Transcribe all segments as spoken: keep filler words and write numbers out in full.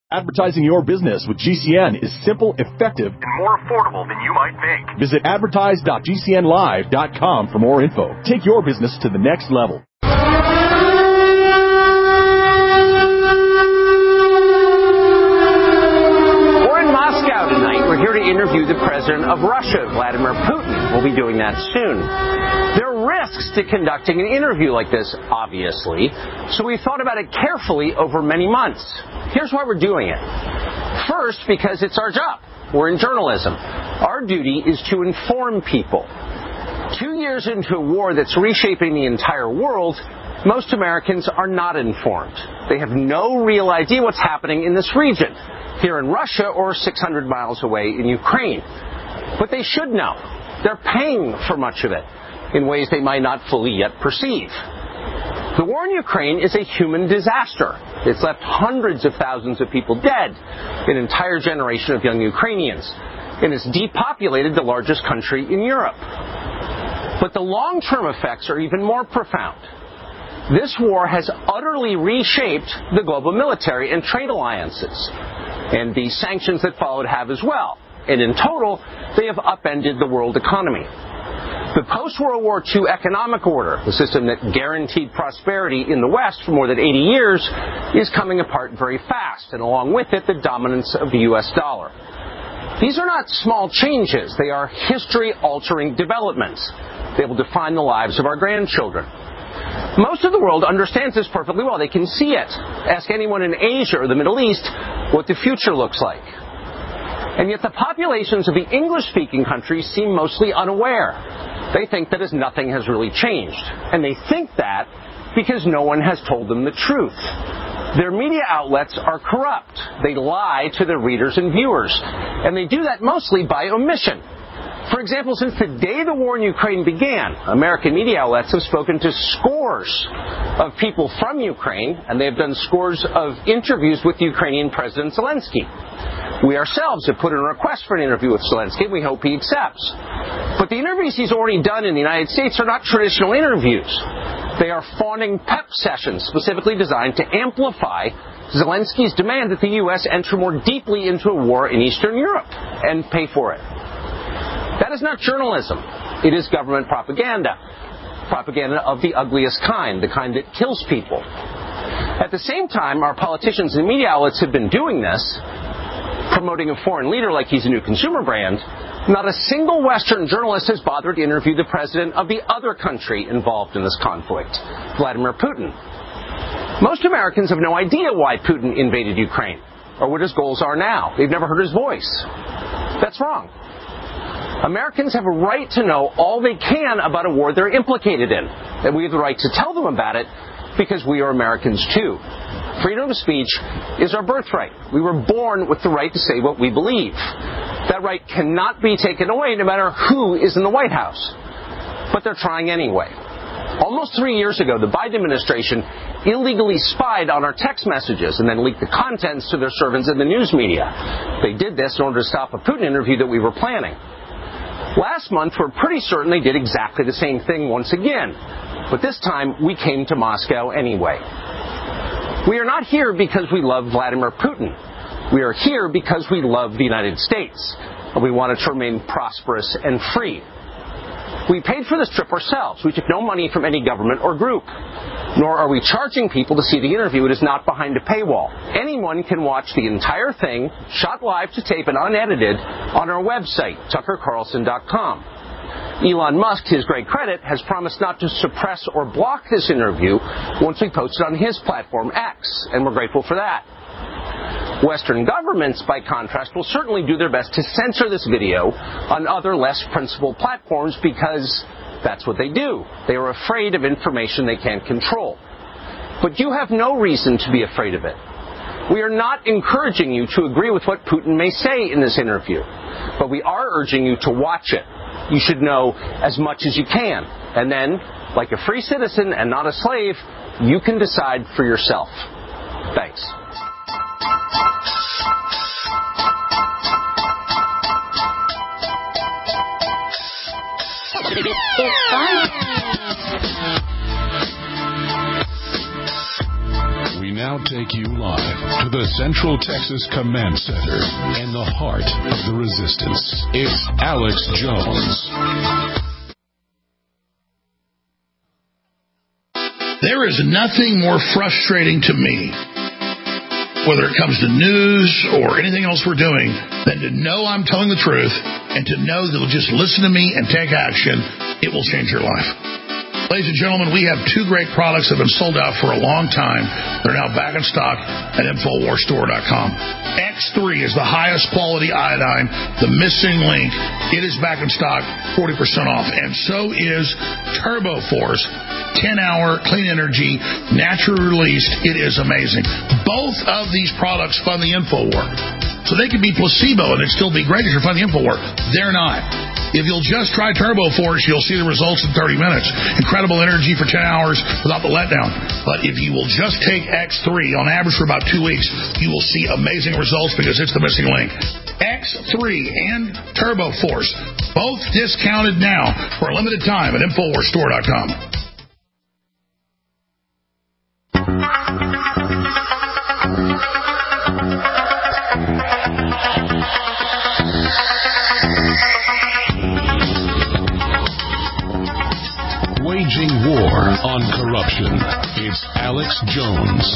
Advertising your business with G C N is simple, effective, and more affordable than you might think. Visit advertise dot g c n live dot com for more info. Take your business to the next level. We're in Moscow tonight. We're here to interview the president of Russia, Vladimir Putin. We'll be doing that soon. There are risks to conducting an interview like this, obviously, so we thought about it carefully over many months. Here's why we're doing it. First, because it's our job. We're in journalism. Our duty is to inform people. Two years into a war that's reshaping the entire world, most Americans are not informed. They have no real idea what's happening in this region, here in Russia or six hundred miles away in Ukraine. But they should know. They're paying for much of it in ways they might not fully yet perceive. The war in Ukraine is a human disaster. It's left hundreds of thousands of people dead, an entire generation of young Ukrainians, and it's depopulated the largest country in Europe. But the long-term effects are even more profound. This war has utterly reshaped the global military and trade alliances, and the sanctions that followed have as well. And in total, they have upended the world economy. The post-World War Two economic order, the system that guaranteed prosperity in the West for more than eighty years, is coming apart very fast, and along with it, the dominance of the U S dollar. These are not small changes. They are history-altering developments. They will define the lives of our grandchildren. Most of the world understands this perfectly well. They can see it. Ask anyone in Asia or the Middle East what the future looks like. And yet the populations of the English-speaking countries seem mostly unaware. They think that as nothing has really changed. And they think that because no one has told them the truth. Their media outlets are corrupt. They lie to their readers and viewers. And they do that mostly by omission. For example, since the day the war in Ukraine began, American media outlets have spoken to scores of people from Ukraine, and they have done scores of interviews with Ukrainian President Zelensky. We ourselves have put in a request for an interview with Zelensky, and we hope he accepts. But the interviews he's already done in the United States are not traditional interviews. They are fawning pep sessions specifically designed to amplify Zelensky's demand that the U S enter more deeply into a war in Eastern Europe and pay for it. That is not journalism. It is government propaganda. Propaganda of the ugliest kind, the kind that kills people. At the same time, our politicians and media outlets have been doing this, promoting a foreign leader like he's a new consumer brand. Not a single Western journalist has bothered to interview the president of the other country involved in this conflict, Vladimir Putin. Most Americans have no idea why Putin invaded Ukraine or what his goals are now. They've never heard his voice. That's wrong. Americans have a right to know all they can about a war they're implicated in, and we have the right to tell them about it because we are Americans too. Freedom of speech is our birthright. We were born with the right to say what we believe. That right cannot be taken away no matter who is in the White House. But they're trying anyway. Almost three years ago, the Biden administration illegally spied on our text messages and then leaked the contents to their servants in the news media. They did this in order to stop a Putin interview that we were planning. Last month, we're pretty certain they did exactly the same thing once again. But this time, we came to Moscow anyway. We are not here because we love Vladimir Putin. We are here because we love the United States, and we want it to remain prosperous and free. We paid for this trip ourselves. We took no money from any government or group. Nor are we charging people to see the interview. It is not behind a paywall. Anyone can watch the entire thing, shot live to tape and unedited, on our website, tucker carlson dot com. Elon Musk, to his great credit, has promised not to suppress or block this interview once we post it on his platform, X, and we're grateful for that. Western governments, by contrast, will certainly do their best to censor this video on other less principled platforms because that's what they do. They are afraid of information they can't control. But you have no reason to be afraid of it. We are not encouraging you to agree with what Putin may say in this interview, but we are urging you to watch it. You should know as much as you can. And then, like a free citizen and not a slave, you can decide for yourself. Thanks. It's fun. We now take take you live to the Central Texas Command Center in the heart of the resistance. It's Alex Jones. There is nothing more frustrating to me, whether it comes to news or anything else we're doing, than to know I'm telling the truth and to know that you'll just listen to me and take action. It will change your life. Ladies and gentlemen, we have two great products that have been sold out for a long time. They're now back in stock at Infowars Store dot com. X three is the highest quality iodine, the missing link. It is back in stock, forty percent off. And so is Turbo Force, ten-hour clean energy, naturally released. It is amazing. Both of these products fund the InfoWar. So they could be placebo and it'd still be great if you're funding the InfoWar. They're not. If you'll just try Turbo Force, you'll see the results in thirty minutes. Incredible energy for ten hours without the letdown. But if you will just take X three, on average for about two weeks, you will see amazing results because it's the missing link. X three and Turbo Force, both discounted now for a limited time at Infowars Store dot com. Waging war on corruption. It's Alex Jones.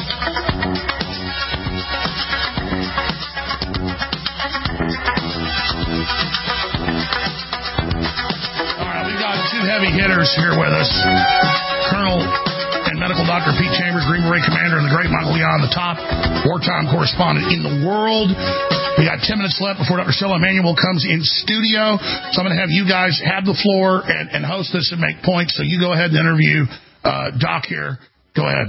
All right, we've got two heavy hitters here with us. Colonel and Medical Doctor Pete Chambers, Green Beret Commander, and the great Michael Leon, the top wartime correspondent in the world. We got ten minutes left before Doctor Stella Emanuel comes in studio. So I'm going to have you guys have the floor and, and host this and make points. So you go ahead and interview uh, Doc here. Go ahead.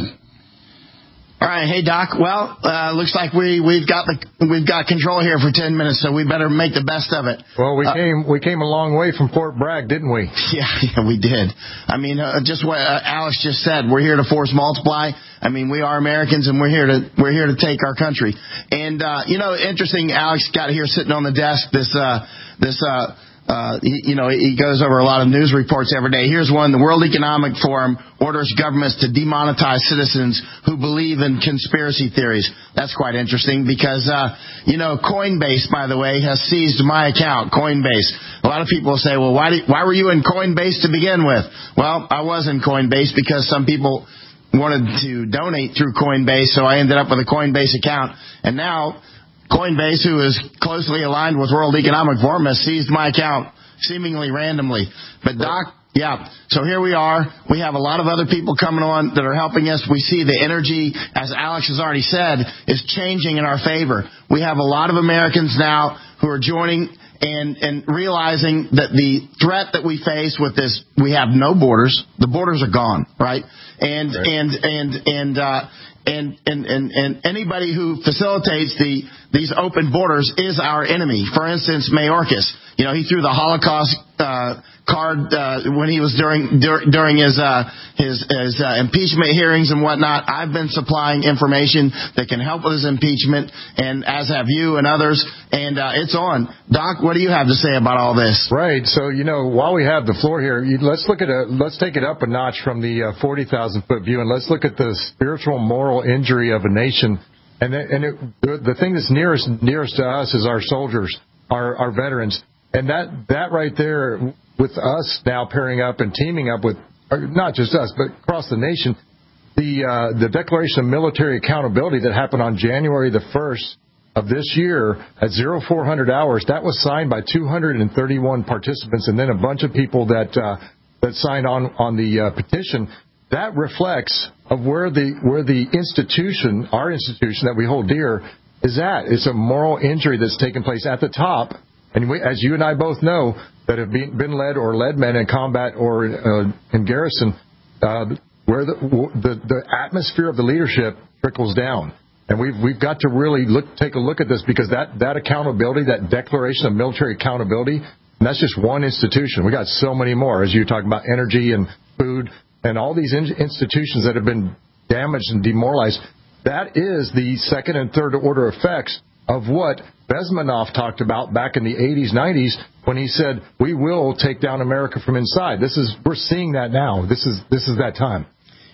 All right, hey Doc. Well, uh, looks like we we've got the we've got control here for ten minutes, so we better make the best of it. Well, we uh, came we came a long way from Fort Bragg, didn't we? Yeah, yeah, we did. I mean, uh, just what uh, Alex just said. We're here to force multiply. I mean, we are Americans, and we're here to we're here to take our country. And uh, you know, interesting. Alex got here sitting on the desk. This uh, this. Uh, Uh, he, you know, he goes over a lot of news reports every day. Here's one. The World Economic Forum orders governments to demonetize citizens who believe in conspiracy theories. That's quite interesting because, uh, you know, Coinbase, by the way, has seized my account, Coinbase. A lot of people say, well, why, do, why were you in Coinbase to begin with? Well, I was in Coinbase because some people wanted to donate through Coinbase, so I ended up with a Coinbase account. And now Coinbase, who is closely aligned with World Economic Forum, has seized my account seemingly randomly. But, Doc, yeah, so here we are. We have a lot of other people coming on that are helping us. We see the energy, as Alex has already said, is changing in our favor. We have a lot of Americans now who are joining and, and realizing that the threat that we face with this, we have no borders. The borders are gone, right? And, right. and, and, and, uh, And, and, and, and anybody who facilitates the these open borders is our enemy. For instance, Mayorkas, you know, he threw the Holocaust uh, card uh, when he was during dur- during his uh, his, his uh, impeachment hearings and whatnot. I've been supplying information that can help with his impeachment, and as have you and others. And uh, it's on. Doc, what do you have to say about all this? Right. So, you know, while we have the floor here, you, let's look at a let's take it up a notch from the uh, forty thousand foot view, and let's look at the spiritual moral injury of a nation. And, and it, the, the thing that's nearest nearest to us is our soldiers, our, our veterans. And that, that right there, with us now pairing up and teaming up with, not just us, but across the nation, the uh, the Declaration of Military Accountability that happened on January the first of this year at zero four hundred hours, that was signed by two hundred thirty-one participants, and then a bunch of people that uh, that signed on on the uh, petition. That reflects of where the where the institution, our institution that we hold dear, is at. It's a moral injury that's taken place at the top. And we, as you and I both know, that have been, been led or led men in combat or uh, in garrison, uh, where the, the the atmosphere of the leadership trickles down. And we've we've got to really look take a look at this, because that, that accountability, that Declaration of Military Accountability, and that's just one institution. We got so many more, as you're talking about energy and food and all these in, institutions that have been damaged and demoralized. That is the second and third order effects of what Bezmenov talked about back in the eighties, nineties, when he said, we will take down America from inside. This is, we're seeing that now. This is, this is that time.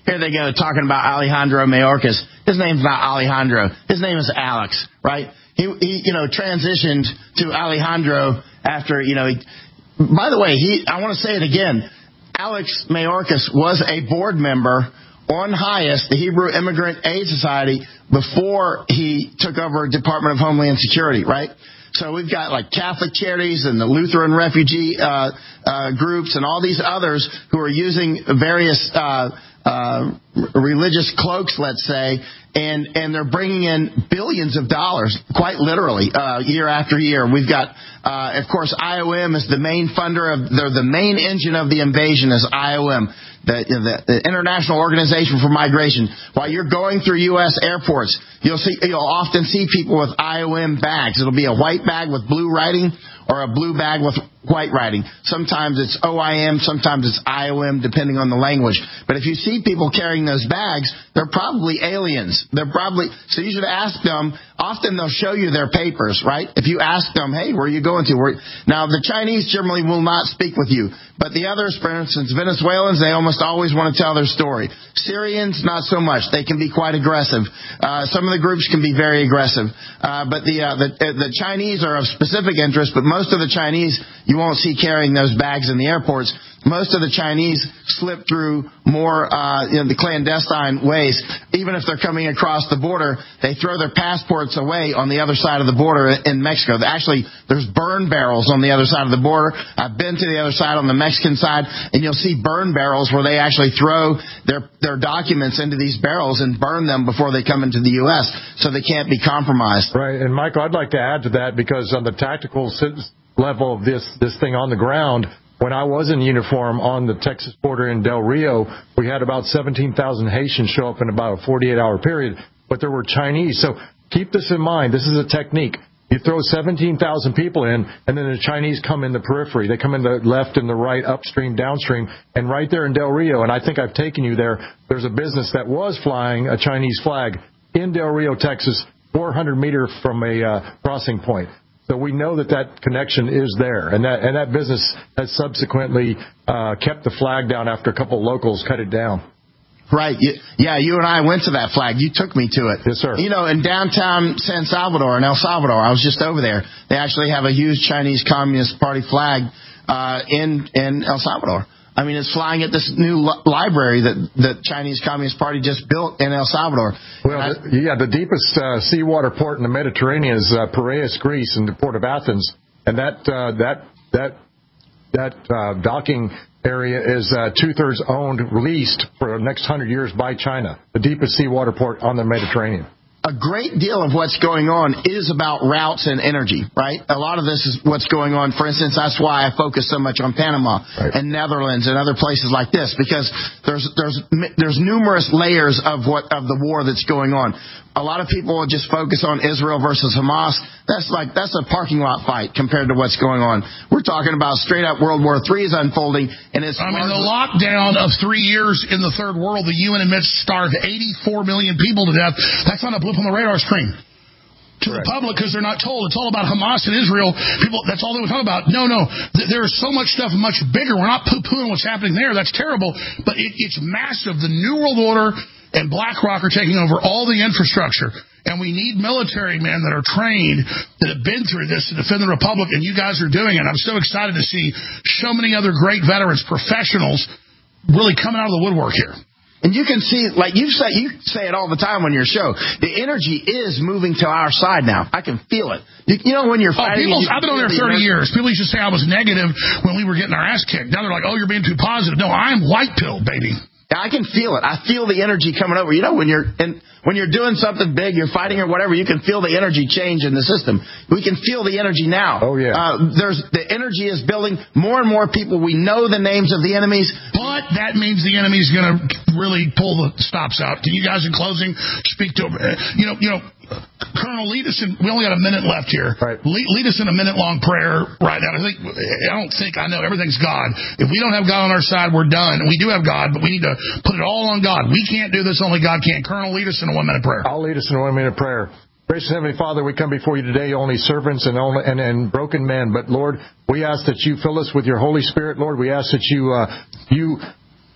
here they go talking about Alejandro Mayorkas. His name's not Alejandro. His name is Alex, right? He, he you know, transitioned to Alejandro after, you know, he, by the way, he, I want to say it again. Alex Mayorkas was a board member on HIAS, the Hebrew Immigrant Aid Society, before he took over Department of Homeland Security, right? So we've got like Catholic Charities and the Lutheran refugee uh, uh, groups and all these others who are using various uh, uh, religious cloaks, let's say, and and they're bringing in billions of dollars, quite literally, uh, year after year. We've got, uh, of course, I O M is the main funder of, they're the main engine of the invasion is I O M. The, the, the International Organization for Migration. While you're going through U S airports, you'll see you'll often see people with I O M bags. It'll be a white bag with blue writing or a blue bag with white writing. Sometimes it's O I M, sometimes it's I O M, depending on the language. But if you see people carrying those bags, they're probably aliens. They're probably so you should ask them. Often they'll show you their papers, right? If you ask them, hey, where are you going to? Where? Now, the Chinese generally will not speak with you. But the others, for instance, Venezuelans, they almost always want to tell their story. Syrians, not so much. They can be quite aggressive. Uh, some of the groups can be very aggressive. Uh, but the, uh, the, uh, the Chinese are of specific interest, but most of the Chinese you won't see carrying those bags in the airports. Most of the Chinese slip through more, uh, you know, the clandestine ways. Even if they're coming across the border, they throw their passports away on the other side of the border in Mexico. Actually, there's burn barrels on the other side of the border. I've been to the other side on the Mexican side, and you'll see burn barrels where they actually throw their, their documents into these barrels and burn them before they come into the U S so they can't be compromised. Right. And, Michael, I'd like to add to that because on the tactical level of this, this thing on the ground, when I was in uniform on the Texas border in Del Rio, we had about seventeen thousand Haitians show up in about a forty-eight hour period, but there were Chinese. So keep this in mind. This is a technique. You throw seventeen thousand people in, and then the Chinese come in the periphery. They come in the left and the right, upstream, downstream, and right there in Del Rio, and I think I've taken you there, there's a business that was flying a Chinese flag in Del Rio, Texas, four hundred meters from a uh, crossing point. So we know that that connection is there, and that and that business has subsequently uh, kept the flag down after a couple of locals cut it down. Right. Yeah, you and I went to that flag. You took me to it. Yes, sir. You know, in downtown San Salvador, in El Salvador, I was just over there. They actually have a huge Chinese Communist Party flag uh, in in El Salvador. I mean, it's flying at this new li- library that the Chinese Communist Party just built in El Salvador. Well, I, the, yeah, the deepest uh, seawater port in the Mediterranean is uh, Piraeus, Greece, and the port of Athens, and that uh, that that that uh, docking area is uh, two-thirds owned, leased for the next hundred years by China, the deepest seawater port on the Mediterranean. A great deal of what's going on is about routes and energy, right? A lot of this is what's going on. For instance, that's why I focus so much on Panama right. and Netherlands and other places like this, because there's there's there's numerous layers of what of the war that's going on. A lot of people will just focus on Israel versus Hamas. That's like that's a parking lot fight compared to what's going on. We're talking about straight up World War Three is unfolding, and it's. I mean, the lockdown of three years in the third world, the U N admits starved eighty-four million people to death. That's not a blip on the radar screen to Correct. The public because they're not told. It's all about Hamas and Israel. People, that's all they would talk about. No, no, th- there is so much stuff much bigger. We're not poo-pooing what's happening there. That's terrible, but it, it's massive. The New World Order and BlackRock are taking over all the infrastructure. And we need military men that are trained, that have been through this to defend the Republic, and you guys are doing it. I'm so excited to see so many other great veterans, professionals, really coming out of the woodwork here. And you can see, like you say, you say it all the time on your show, the energy is moving to our side now. I can feel it. You, you know when you're fighting. Oh, people, you I've been on there thirty years. People used to say I was negative when we were getting our ass kicked. Now they're like, oh, you're being too positive. No, I'm white pill, baby. I can feel it. I feel the energy coming over. You know, when you're in, when you're doing something big, you're fighting or whatever, you can feel the energy change in the system. We can feel the energy now. Oh, yeah. Uh, there's the energy is building. More and more people, we know the names of the enemies. But that means the enemy's going to really pull the stops out. Can you guys, in closing, speak to, uh, you know, you know, Colonel, lead us in. We only got a minute left here. Right. Lead, lead us in a minute-long prayer right now. I think I don't think I know everything's God. If we don't have God on our side, we're done. We do have God, but we need to put it all on God. We can't do this. Only God can. Colonel, lead us in a one-minute prayer. I'll lead us in a one-minute prayer. Gracious Heavenly Father, we come before you today, only servants and, only, and, and broken men. But, Lord, we ask that you fill us with your Holy Spirit. Lord, we ask that you uh, you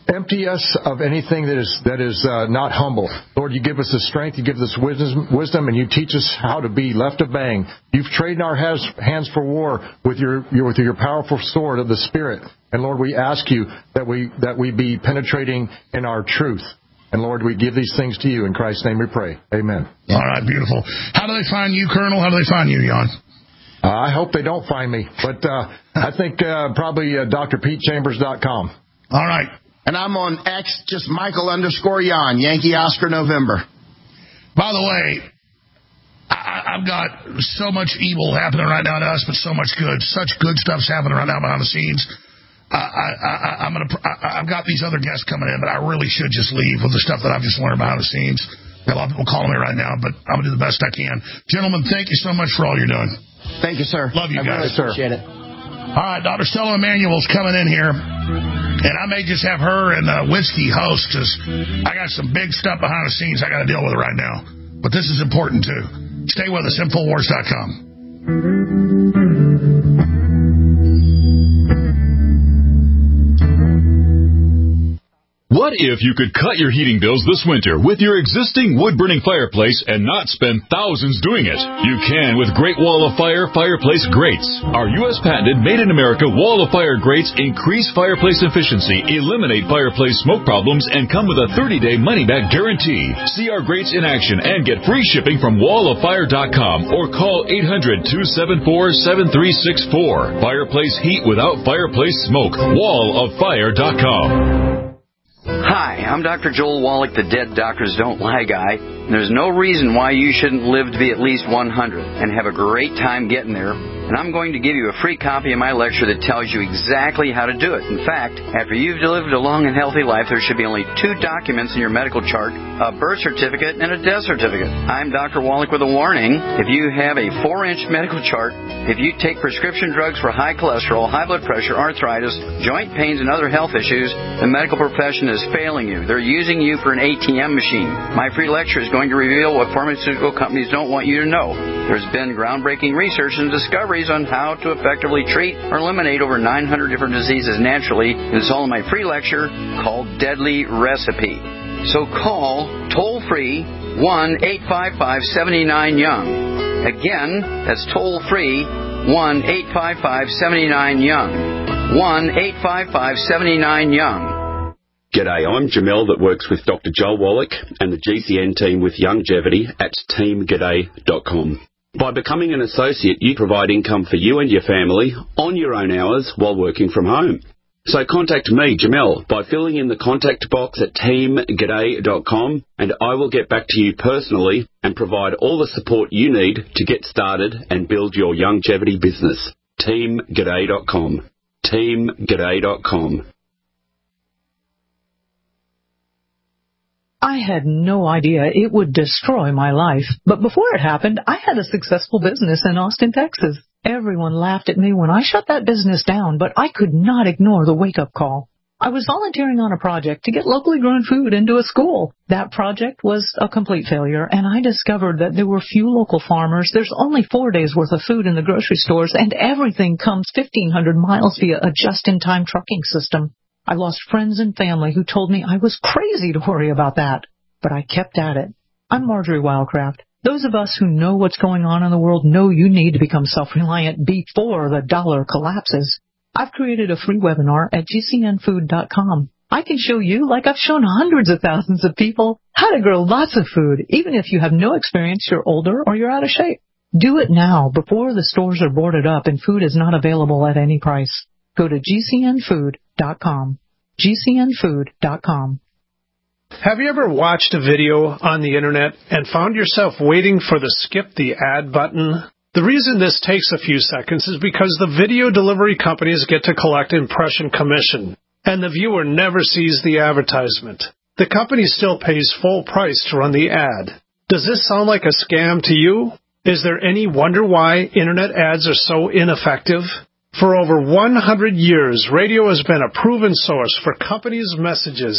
empty us of anything that is that is uh, not humble. Lord, you give us the strength, you give us wisdom, wisdom, and you teach us how to be left of bang. You've trained our has, hands for war with your, your with your powerful sword of the Spirit. And Lord, we ask you that we that we be penetrating in our truth. And Lord, we give these things to you. In Christ's name we pray. Amen. All right, beautiful. How do they find you, Colonel? How do they find you, Jan? Uh, I hope they don't find me, but uh, I think uh, probably uh, D R Pete Chambers dot com. All right. And I'm on X, just Michael underscore Jan, Yankee Oscar November. By the way, I, I've got so much evil happening right now to us, but so much good. Such good stuff's happening right now behind the scenes. I, I, I, I'm gonna. I, I've got these other guests coming in, but I really should just leave with the stuff that I've just learned behind the scenes. A lot of people calling me right now, but I'm gonna do the best I can. Gentlemen, thank you so much for all you're doing. Thank you, sir. Love you I guys. really appreciate it. All right, Doctor Stella Emanuel's coming in here, and I may just have her and uh, Whiskey host because I got some big stuff behind the scenes I got to deal with right now. But this is important too. Stay with us. Infowars dot com. What if you could cut your heating bills this winter with your existing wood-burning fireplace and not spend thousands doing it? You can with Great Wall of Fire Fireplace Grates. Our U S patented made-in-America Wall of Fire grates increase fireplace efficiency, eliminate fireplace smoke problems, and come with a thirty-day money-back guarantee. See our grates in action and get free shipping from wall of fire dot com or call eight hundred, two seven four, seven three six four. Fireplace heat without fireplace smoke. wall of fire dot com. Hi, I'm Doctor Joel Wallach, the Dead Doctors Don't Lie guy. There's no reason why you shouldn't live to be at least one hundred and have a great time getting there. And I'm going to give you a free copy of my lecture that tells you exactly how to do it. In fact, after you've lived a long and healthy life, there should be only two documents in your medical chart, a birth certificate and a death certificate. I'm Doctor Wallach with a warning. If you have a four-inch medical chart, if you take prescription drugs for high cholesterol, high blood pressure, arthritis, joint pains, and other health issues, the medical profession is failing you. They're using you for an A T M machine. My free lecture is going to reveal what pharmaceutical companies don't want you to know. There's been groundbreaking research and discoveries on how to effectively treat or eliminate over nine hundred different diseases naturally. It's all in my free lecture called Deadly Recipe. So call toll-free one eight five five, seven nine, young. Again, that's toll-free one eight five five, seven nine, young. one eight five five, seven nine, young. G'day, I'm Jamel that works with Doctor Joel Wallach and the G C N team with Longevity at team g'day dot com. By becoming an associate, you provide income for you and your family on your own hours while working from home. So contact me, Jamel, by filling in the contact box at team g'day dot com, and I will get back to you personally and provide all the support you need to get started and build your longevity business. team g'day dot com. team g'day dot com. I had no idea it would destroy my life, but before it happened, I had a successful business in Austin, Texas. Everyone laughed at me when I shut that business down, but I could not ignore the wake-up call. I was volunteering on a project to get locally grown food into a school. That project was a complete failure, and I discovered that there were few local farmers. There's only four days' worth of food in the grocery stores, and everything comes fifteen hundred miles via a just-in-time trucking system. I lost friends and family who told me I was crazy to worry about that, but I kept at it. I'm Marjorie Wildcraft. Those of us who know what's going on in the world know you need to become self-reliant before the dollar collapses. I've created a free webinar at G C N food dot com. I can show you, like I've shown hundreds of thousands of people, how to grow lots of food, even if you have no experience, you're older, or you're out of shape. Do it now, before the stores are boarded up and food is not available at any price. Go to G C N food dot com. G C N food dot com. Have you ever watched a video on the internet and found yourself waiting for the skip the ad button? The reason this takes a few seconds is because the video delivery companies get to collect impression commission, and the viewer never sees the advertisement. The company still pays full price to run the ad. Does this sound like a scam to you? Is there any wonder why internet ads are so ineffective? For over one hundred years, radio has been a proven source for companies' messages.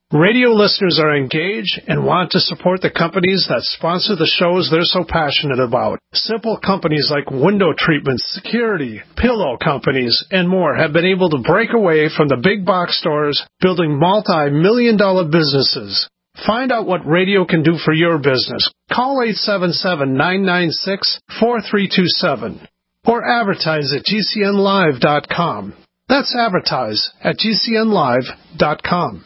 Radio listeners are engaged and want to support the companies that sponsor the shows they're so passionate about. Simple companies like window treatments, security, pillow companies, and more have been able to break away from the big box stores, building multi-million dollar businesses. Find out what radio can do for your business. Call eight seven seven, nine nine six, four three two seven or advertise at G C N live dot com. That's advertise at G C N live dot com.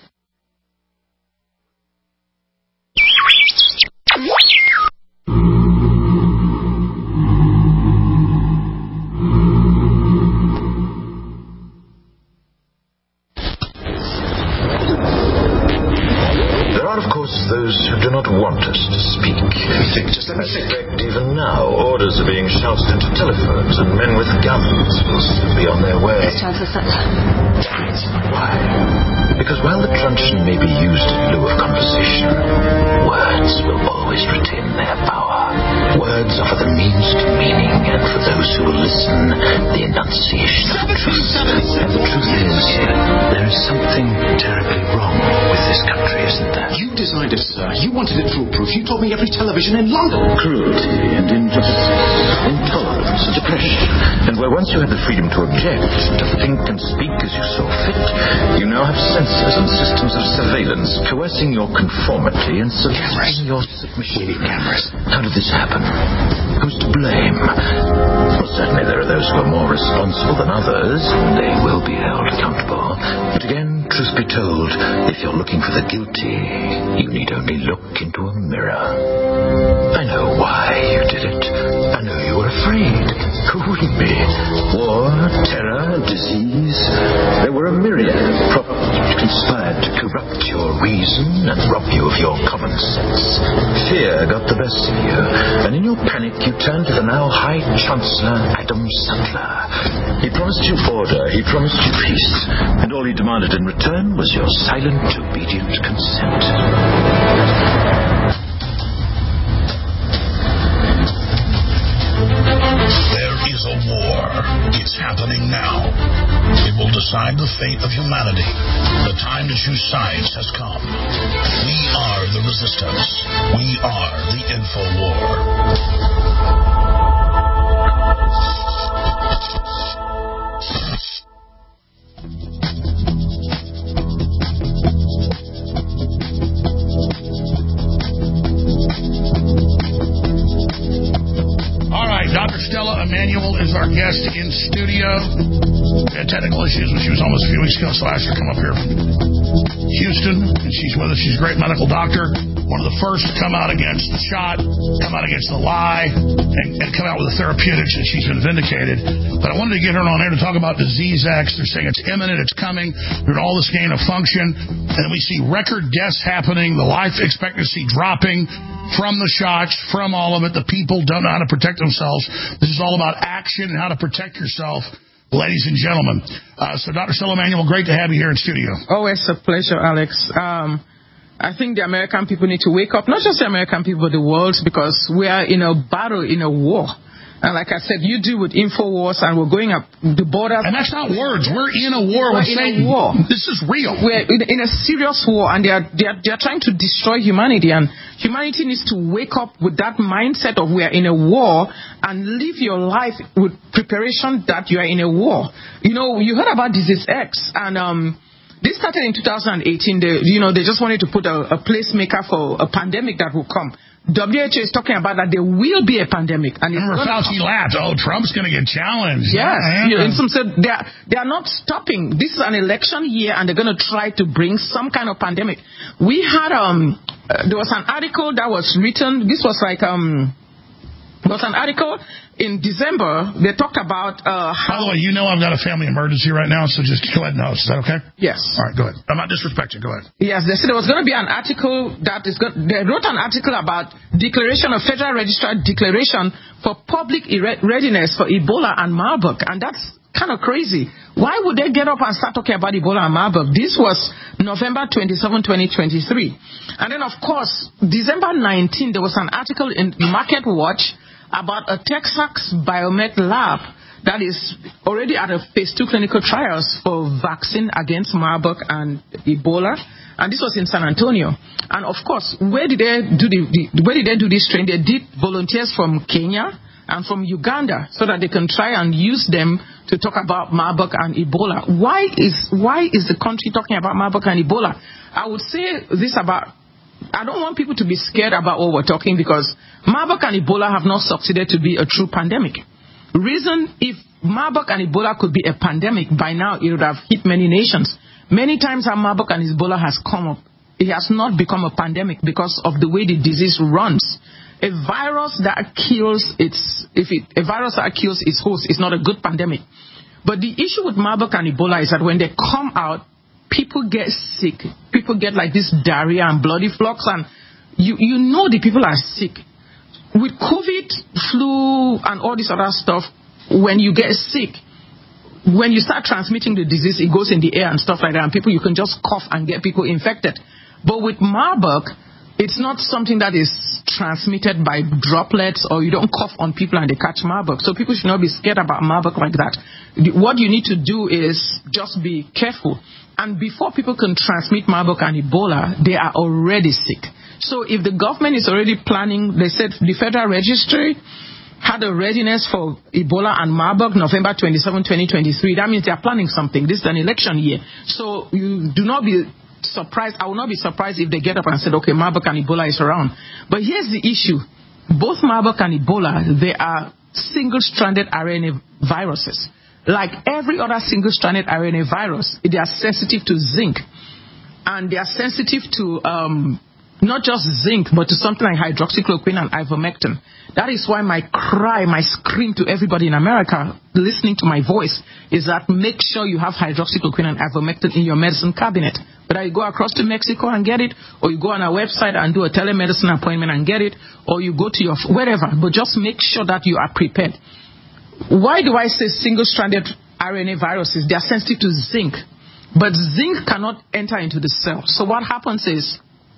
Those who do not want us to speak. Let me think, just let me think. Even now, orders are being shouted into telephones, and men with guns will soon be on their way. Chancellor Sutler. Why? Because while the truncheon may be used in lieu of conversation, words will always retain their power. Words offer the means to meaning, and for those who will listen, the enunciation of truth. And the truth is, there is something terribly wrong with this country, isn't there? You designed it, sir. You wanted it foolproof. You told me every television in London. Cruelty and injustice, intolerance and depression. And where once you had the freedom to object, to think and speak as you saw fit, you now have censors and systems of surveillance coercing your conformity and soliciting your submission. We need cameras. How did this happen? Who's to blame? Well, certainly there are those who are more responsible than others. They will be held accountable. But again, truth be told, if you're looking for the guilty, you need only look into a mirror. I know why you did it. I know you were afraid. Who wouldn't be? War, terror, disease. There were a myriad of problems which conspired to corrupt your reason and rob you of your common sense. Fear got the best of you, and in your panic you turned to the now High Chancellor Adam Sutler. He promised you order, he promised you peace, and all he demanded in return was your silent, obedient consent. There is a war. It's happening now. It will decide the fate of humanity. The time to choose sides has come. We are the resistance. We are the InfoWar. Doctor Stella Emanuel is our guest in studio. We had technical issues when she was almost a few weeks ago, so I asked her to come up here from Houston, and she's with us. She's a great medical doctor, one of the first to come out against the shot, come out against the lie, and, and come out with the therapeutics, and she's been vindicated. But I wanted to get her on air to talk about Disease X. They're saying it's imminent, it's coming, there's all this gain of function, and we see record deaths happening, the life expectancy dropping from the shots, from all of it. The people don't know how to protect themselves. This is all about action and how to protect yourself, ladies and gentlemen. Uh, so, Doctor Stella Emanuel, great to have you here in studio. Always a pleasure, Alex. Um, I think the American people need to wake up, not just the American people, but the world, because we are in a battle, in a war. And like I said, you deal with InfoWars, and we're going up the border. And that's not words. We're in a war. We're with in Satan. a war. This is real. We're in, in a serious war, and they are, they, are, they are trying to destroy humanity. And humanity needs to wake up with that mindset of we are in a war and live your life with preparation that you are in a war. You know, you heard about Disease X, and um, this started in two thousand eighteen. They, you know, they just wanted to put a, a placemaker for a pandemic that will come. W H O is talking about that there will be a pandemic. And remember, Fauci laughed. Oh, Trump's going to get challenged. Yes. Yeah, yeah. And some said they are, they are not stopping. This is an election year, and they're going to try to bring some kind of pandemic. We had, um, uh, there was an article that was written. This was like, um, there was an article in December. They talked about uh, how. By the way, you know I've got a family emergency right now, so just go ahead and know. Is that okay? Yes. All right, go ahead. I'm not disrespecting. Go ahead. Yes, they said there was going to be an article that is going. They wrote an article about declaration of Federal Register declaration for public readiness for Ebola and Marburg, and that's kind of crazy. Why would they get up and start talking about Ebola and Marburg? This was November twenty-seventh, twenty twenty-three. And then, of course, December nineteenth, there was an article in Market Watch about a Texas Biomed lab that is already at a phase two clinical trials for vaccine against Marburg and Ebola. And this was in San Antonio. And of course, where did they do the, the where did they do this training? They did volunteers from Kenya and from Uganda so that they can try and use them to talk about Marburg and Ebola. Why is why is the country talking about Marburg and Ebola? I would say this about, I don't want people to be scared about what we're talking, because Marburg and Ebola have not succeeded to be a true pandemic. Reason, if Marburg and Ebola could be a pandemic, by now it would have hit many nations. Many times how Marburg and Ebola has come up, it has not become a pandemic because of the way the disease runs. A virus that kills its, if it, a virus that kills its host is not a good pandemic. But the issue with Marburg and Ebola is that when they come out, people get sick. People get like this diarrhea and bloody flux, and you, you know the people are sick. With COVID, flu, and all this other stuff, when you get sick, when you start transmitting the disease, it goes in the air and stuff like that, and people, you can just cough and get people infected. But with Marburg, it's not something that is transmitted by droplets, or you don't cough on people and they catch Marburg. So people should not be scared about Marburg like that. What you need to do is just be careful. And before people can transmit Marburg and Ebola, they are already sick. So if the government is already planning, they said the Federal Registry had a readiness for Ebola and Marburg November twenty-seventh, twenty twenty-three. That means they are planning something. This is an election year. So you do not be surprised. I will not be surprised if they get up and said, okay, Marburg and Ebola is around. But here's the issue. Both Marburg and Ebola, they are single-stranded R N A viruses. Like every other single-stranded R N A virus, they are sensitive to zinc. And they are sensitive to um, not just zinc, but to something like hydroxychloroquine and ivermectin. That is why my cry, my scream to everybody in America listening to my voice is that make sure you have hydroxychloroquine and ivermectin in your medicine cabinet. Whether you go across to Mexico and get it, or you go on our website and do a telemedicine appointment and get it, or you go to your wherever. But just make sure that you are prepared. Why do I say single-stranded R N A viruses? They are sensitive to zinc. But zinc cannot enter into the cell. So what happens is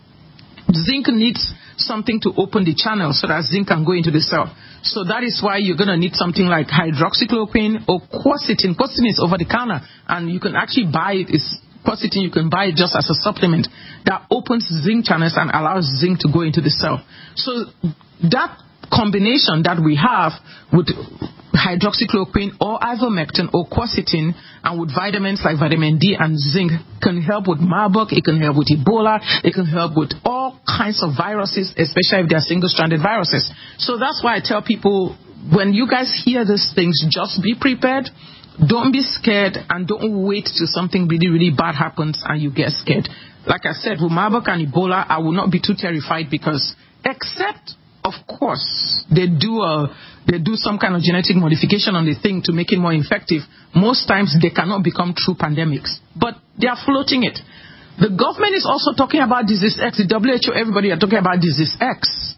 zinc needs something to open the channel so that zinc can go into the cell. So that is why you're going to need something like hydroxychloroquine or quercetin. Quercetin is over the counter, and you can actually buy it. It's quercetin, you can buy it just as a supplement that opens zinc channels and allows zinc to go into the cell. So that combination that we have with hydroxychloroquine or ivermectin or quercetin, and with vitamins like vitamin D and zinc, can help with Marburg, it can help with Ebola, it can help with all kinds of viruses, especially if they are single-stranded viruses. So that's why I tell people, when you guys hear these things, just be prepared. Don't be scared, and don't wait till something really, really bad happens and you get scared. Like I said, with Marburg and Ebola, I will not be too terrified, because except, of course, they do a, they do some kind of genetic modification on the thing to make it more effective. Most times they cannot become true pandemics, but they are floating it. The government is also talking about disease X. The W H O, everybody are talking about disease X.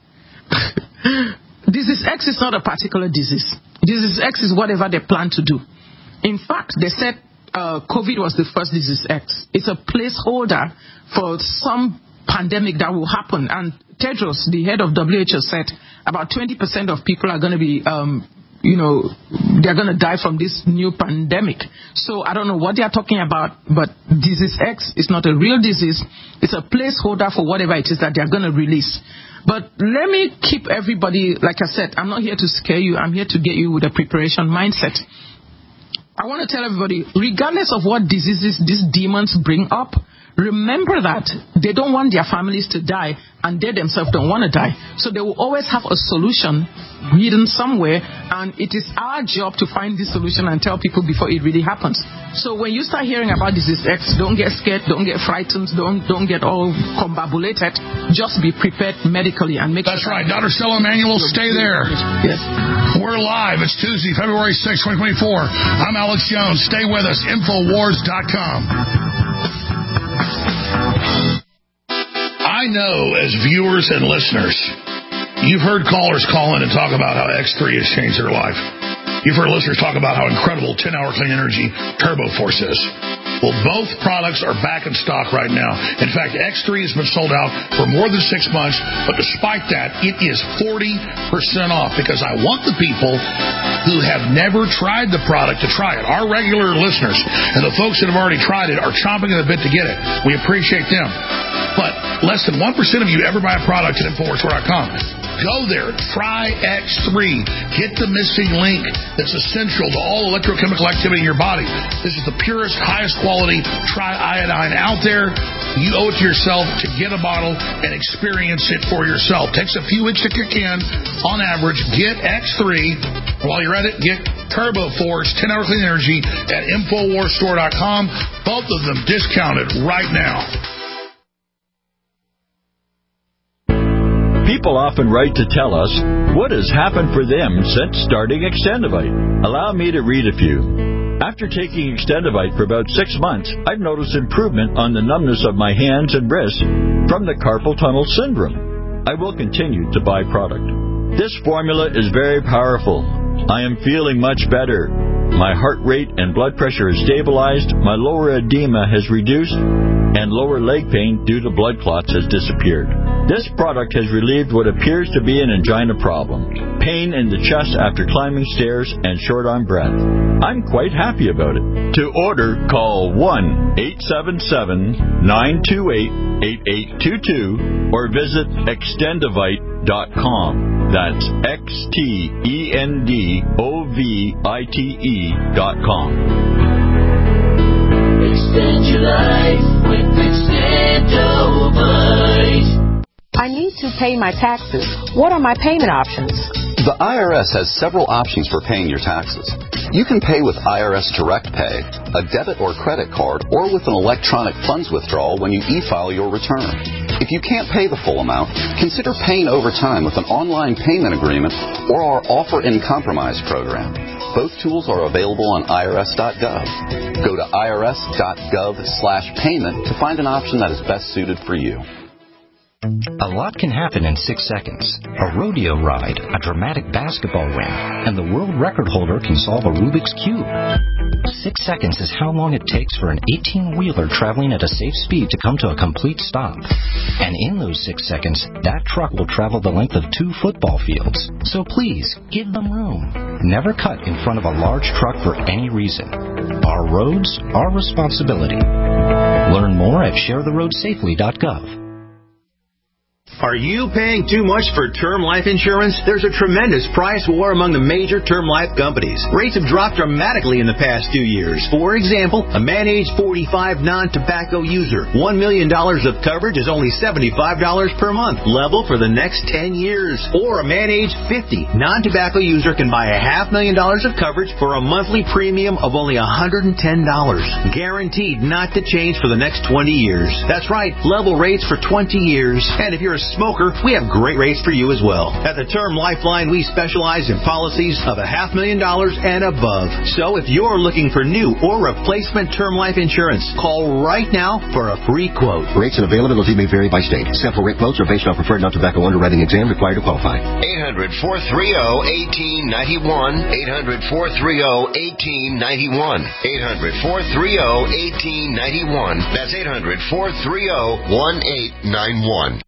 Disease X is not a particular disease. Disease X is whatever they plan to do. In fact, they said uh, COVID was the first disease X. It's a placeholder for some pandemic that will happen. And Tedros, the head of W H O, said about twenty percent of people are going to be, um, you know, they're going to die from this new pandemic. So I don't know what they are talking about, but disease X is not a real disease. It's a placeholder for whatever it is that they're going to release. But let me keep everybody, like I said, I'm not here to scare you. I'm here to get you with a preparation mindset. I want to tell everybody, regardless of what diseases these demons bring up, remember that they don't want their families to die, and they themselves don't want to die. So they will always have a solution hidden somewhere, and it is our job to find this solution and tell people before it really happens. So when you start hearing about disease X, don't get scared, don't get frightened, don't don't get all combobulated. Just be prepared medically and make That's sure. That's right. Doctor Stella Emanuel, stay there. Yes. We're live. It's Tuesday, February sixth, twenty twenty-four. I'm Alex Jones. Stay with us. Infowars dot com. I know, as viewers and listeners, you've heard callers call in and talk about how X three has changed their life. You've heard listeners talk about how incredible ten-hour clean energy Turbo Force is. Well, both products are back in stock right now. In fact, X three has been sold out for more than six months, but despite that, it is forty percent off, because I want the people who have never tried the product to try it. Our regular listeners and the folks that have already tried it are chomping at the bit to get it. We appreciate them. But less than one percent of you ever buy a product at Infowars Store dot com. Go there. Try X three. Get the missing link that's essential to all electrochemical activity in your body. This is the purest, highest quality triiodine out there. You owe it to yourself to get a bottle and experience it for yourself. Takes a few weeks to kick in. On average, get X three. While you're at it, get Turbo Force ten hour clean energy at Infowars Store dot com. Both of them discounted right now. People often write to tell us what has happened for them since starting Extendivite. Allow me to read a few. After taking Extendivite for about six months, I've noticed improvement on the numbness of my hands and wrists from the carpal tunnel syndrome. I will continue to buy product. This formula is very powerful. I am feeling much better. My heart rate and blood pressure is stabilized, my lower edema has reduced, and lower leg pain due to blood clots has disappeared. This product has relieved what appears to be an angina problem, pain in the chest after climbing stairs, and short on breath. I'm quite happy about it. To order, call one eight seven seven, nine two eight, eight eight two two or visit extendivite dot com. That's X T E N D O V I T E dot com. Extend your life with Extendivite. I need to pay my taxes. What are my payment options? The I R S has several options for paying your taxes. You can pay with I R S Direct Pay, a debit or credit card, or with an electronic funds withdrawal when you e-file your return. If you can't pay the full amount, consider paying over time with an online payment agreement or our Offer in Compromise program. Both tools are available on I R S dot gov. Go to I R S dot gov slash payment to find an option that is best suited for you. A lot can happen in six seconds. A rodeo ride, a dramatic basketball win, and the world record holder can solve a Rubik's Cube. Six seconds is how long it takes for an eighteen-wheeler traveling at a safe speed to come to a complete stop. And in those six seconds, that truck will travel the length of two football fields. So please, give them room. Never cut in front of a large truck for any reason. Our roads, our responsibility. Learn more at share the road safely dot gov. Are you paying too much for term life insurance? There's a tremendous price war among the major term life companies. Rates have dropped dramatically in the past two years. For example, a man age forty-five non-tobacco user, one million dollars of coverage is only seventy-five dollars per month, level for the next ten years. Or a man age fifty non-tobacco user can buy a half million dollars of coverage for a monthly premium of only one hundred ten dollars. Guaranteed not to change for the next twenty years. That's right, level rates for twenty years. And if you're a smoker, we have great rates for you as well. At the Term Lifeline, we specialize in policies of a half million dollars and above. So if you're looking for new or replacement term life insurance, call right now for a free quote. Rates and availability may vary by state. Sample rate quotes are based on preferred non-tobacco underwriting exam required to qualify. eight hundred, four three zero, one eight nine one. eight hundred, four three zero, one eight nine one. eight hundred, four three zero, one eight nine one. That's eight hundred, four three zero, one eight nine one.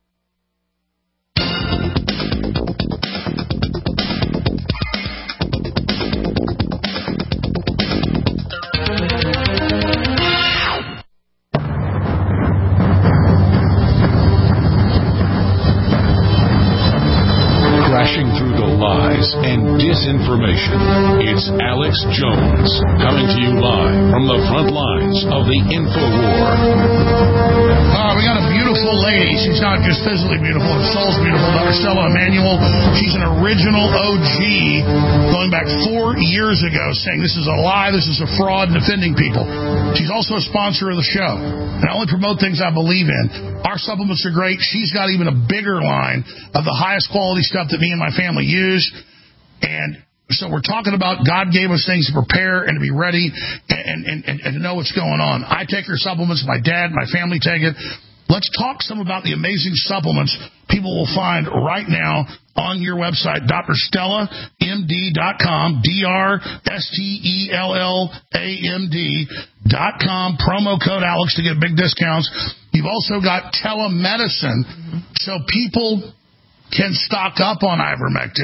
And disinformation. It's Alex Jones coming to you live from the front lines of the InfoWar. Uh, we got a beautiful lady. She's not just physically beautiful, her soul's beautiful. Doctor Stella Emanuel. She's an original O G going back four years ago saying this is a lie, this is a fraud, and defending people. She's also a sponsor of the show. And I only promote things I believe in. Our supplements are great. She's got even a bigger line of the highest quality stuff that me and my family use. And so we're talking about God gave us things to prepare and to be ready and, and, and, and to know what's going on. I take her supplements. My dad, my family take it. Let's talk some about the amazing supplements people will find right now on your website, D R Stella M D dot com, D R S T E L L A M D dot com, promo code Alex to get big discounts. You've also got telemedicine, so people can stock up on ivermectin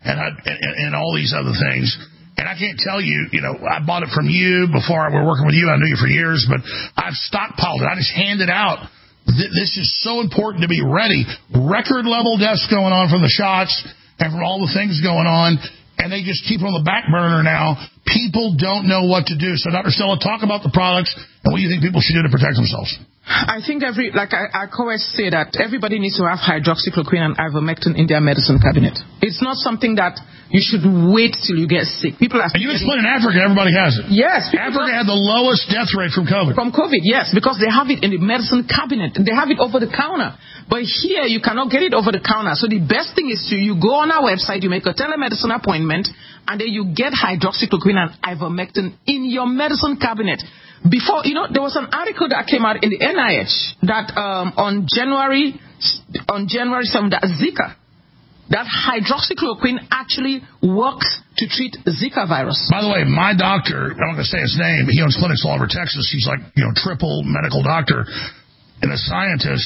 and, I, and and all these other things. And I can't tell you, you know, I bought it from you before we were working with you. I knew you for years, but I've stockpiled it. I just hand it out. This is so important to be ready. Record level deaths going on from the shots and from all the things going on, and they just keep it on the back burner now. People don't know what to do. So, Doctor Stella, talk about the products and what you think people should do to protect themselves. I think every, like I, I always say that everybody needs to have hydroxychloroquine and ivermectin in their medicine cabinet. It's not something that you should wait till you get sick. People are. And you explain in Africa, everybody has it. Yes. Africa had the lowest death rate from COVID. From COVID, yes, because they have it in the medicine cabinet. They have it over the counter. But here, you cannot get it over the counter. So the best thing is to, you go on our website, you make a telemedicine appointment, and then you get hydroxychloroquine and ivermectin in your medicine cabinet. Before, you know, there was an article that came out in the N I H that um, on January on January seventh, that Zika, that hydroxychloroquine actually works to treat Zika virus. By the way, my doctor, I'm not going to say his name, but he owns clinics all over Texas. He's like, you know, triple medical doctor and a scientist.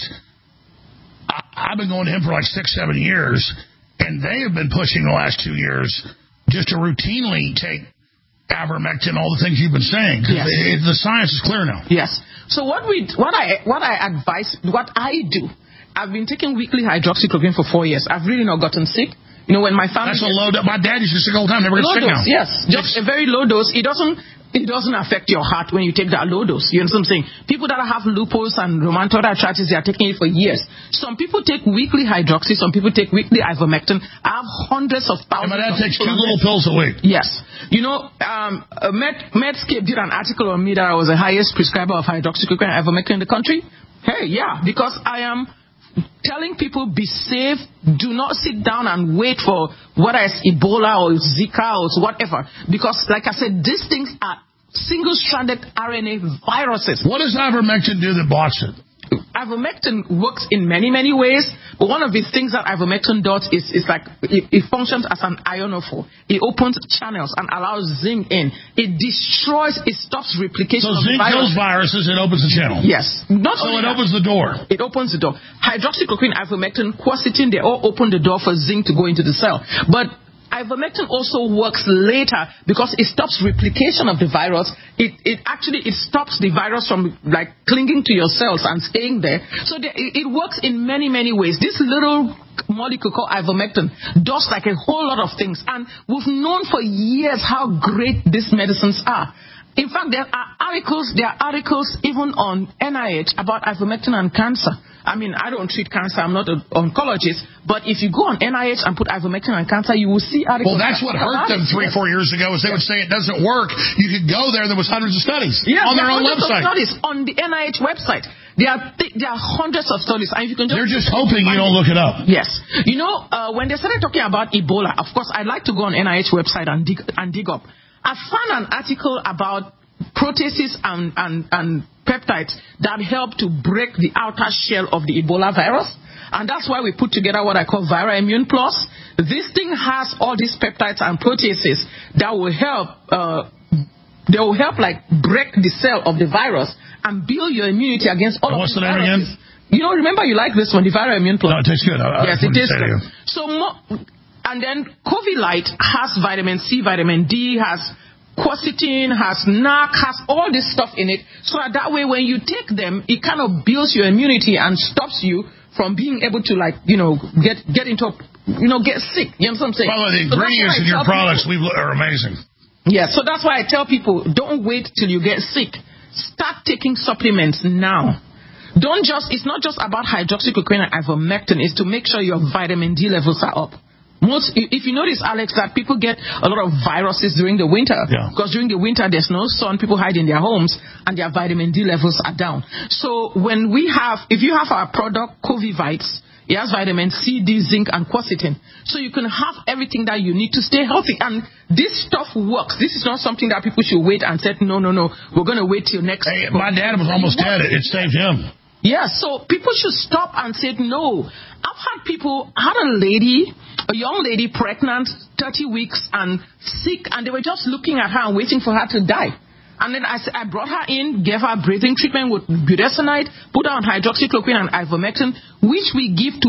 I, I've been going to him for like six, seven years, and they have been pushing the last two years just to routinely take ivermectin, all the things you've been saying. Yes. The, the science is clear now. Yes. So what we, what I, what I advise, what I do, I've been taking weekly hydroxychloroquine for four years. I've really not gotten sick. You know, when my family... That's a low dose. My dad used to sick all the time. Never gets sick dose, now. Yes. Just it's, a very low dose. It doesn't... It doesn't affect your heart when you take that low dose. You know what I'm saying? People that have lupus and rheumatoid arthritis, they are taking it for years. Some people take weekly hydroxy. Some people take weekly ivermectin. I have hundreds of thousands. And my dad takes two little pills a week. Yes. You know, um, Med, Medscape did an article on me that I was the highest prescriber of hydroxychloroquine and ivermectin in the country. Hey, yeah, because I am telling people be safe. Do not sit down and wait for whether it's Ebola or Zika or whatever. Because, like I said, these things are single-stranded R N A viruses. What does ivermectin do that blocks it? Ivermectin works in many, many ways. But one of the things that ivermectin does is, is like it, it functions as an ionophore. It opens channels and allows zinc in. It destroys, it stops replication. So of zinc kills viruses and opens the channel. Yes. Not so it that, opens the door. It opens the door. Hydroxychloroquine, ivermectin, quercetin, they all open the door for zinc to go into the cell. But ivermectin also works later because it stops replication of the virus. It it actually it stops the virus from like clinging to your cells and staying there. So the, it, it works in many many ways. This little molecule called ivermectin does like a whole lot of things, and we've known for years how great these medicines are. In fact, there are articles, there are articles even on N I H about ivermectin and cancer. I mean, I don't treat cancer. I'm not an oncologist. But if you go on N I H and put ivermectin and cancer, you will see articles. Well, that's what hurt them three, four years ago is they would say it doesn't work. You could go there. There was hundreds of studies yeah, on their own website. Studies on the N I H website. There are th- there are hundreds of studies, and you can just they're just hoping you don't look it up. Yes, you know uh, when they started talking about Ebola, of course, I'd like to go on N I H website and dig and dig up. I found an article about proteases and, and, and peptides that help to break the outer shell of the Ebola virus. And that's why we put together what I call Vira Immune Plus. This thing has all these peptides and proteases that will help, uh, they will help like break the cell of the virus and build your immunity against all and of what's the name viruses. Again? You know, remember you like this one, the Vira Immune Plus. No, it tastes good. I, yes, I it tastes good. You. So, mo- and then COVID Light has vitamin C, vitamin D, has quercetin, has N A C, has all this stuff in it. So that, that way when you take them, it kind of builds your immunity and stops you from being able to, like, you know, get get into, you know, get sick. You know what I'm saying? By the way, the so ingredients in your products people, are amazing. Yeah, so that's why I tell people, don't wait till you get sick. Start taking supplements now. Don't just, it's not just about hydroxychloroquine and ivermectin, it's to make sure your vitamin D levels are up. Most, if you notice, Alex, that people get a lot of viruses during the winter. Yeah. Because during the winter, there's no sun, people hide in their homes, and their vitamin D levels are down. So when we have, if you have our product, Covivites, it has vitamin C, D, zinc, and quercetin. So you can have everything that you need to stay healthy. And this stuff works. This is not something that people should wait and say, no, no, no, we're going to wait till next. Hey, my dad was almost dead. It saved him. Yeah, so people should stop and say no. I've had people, I had a lady, a young lady pregnant, thirty weeks and sick, and they were just looking at her and waiting for her to die. And then I, I brought her in, gave her breathing treatment with budesonide, put her on hydroxychloroquine and ivermectin, which we give to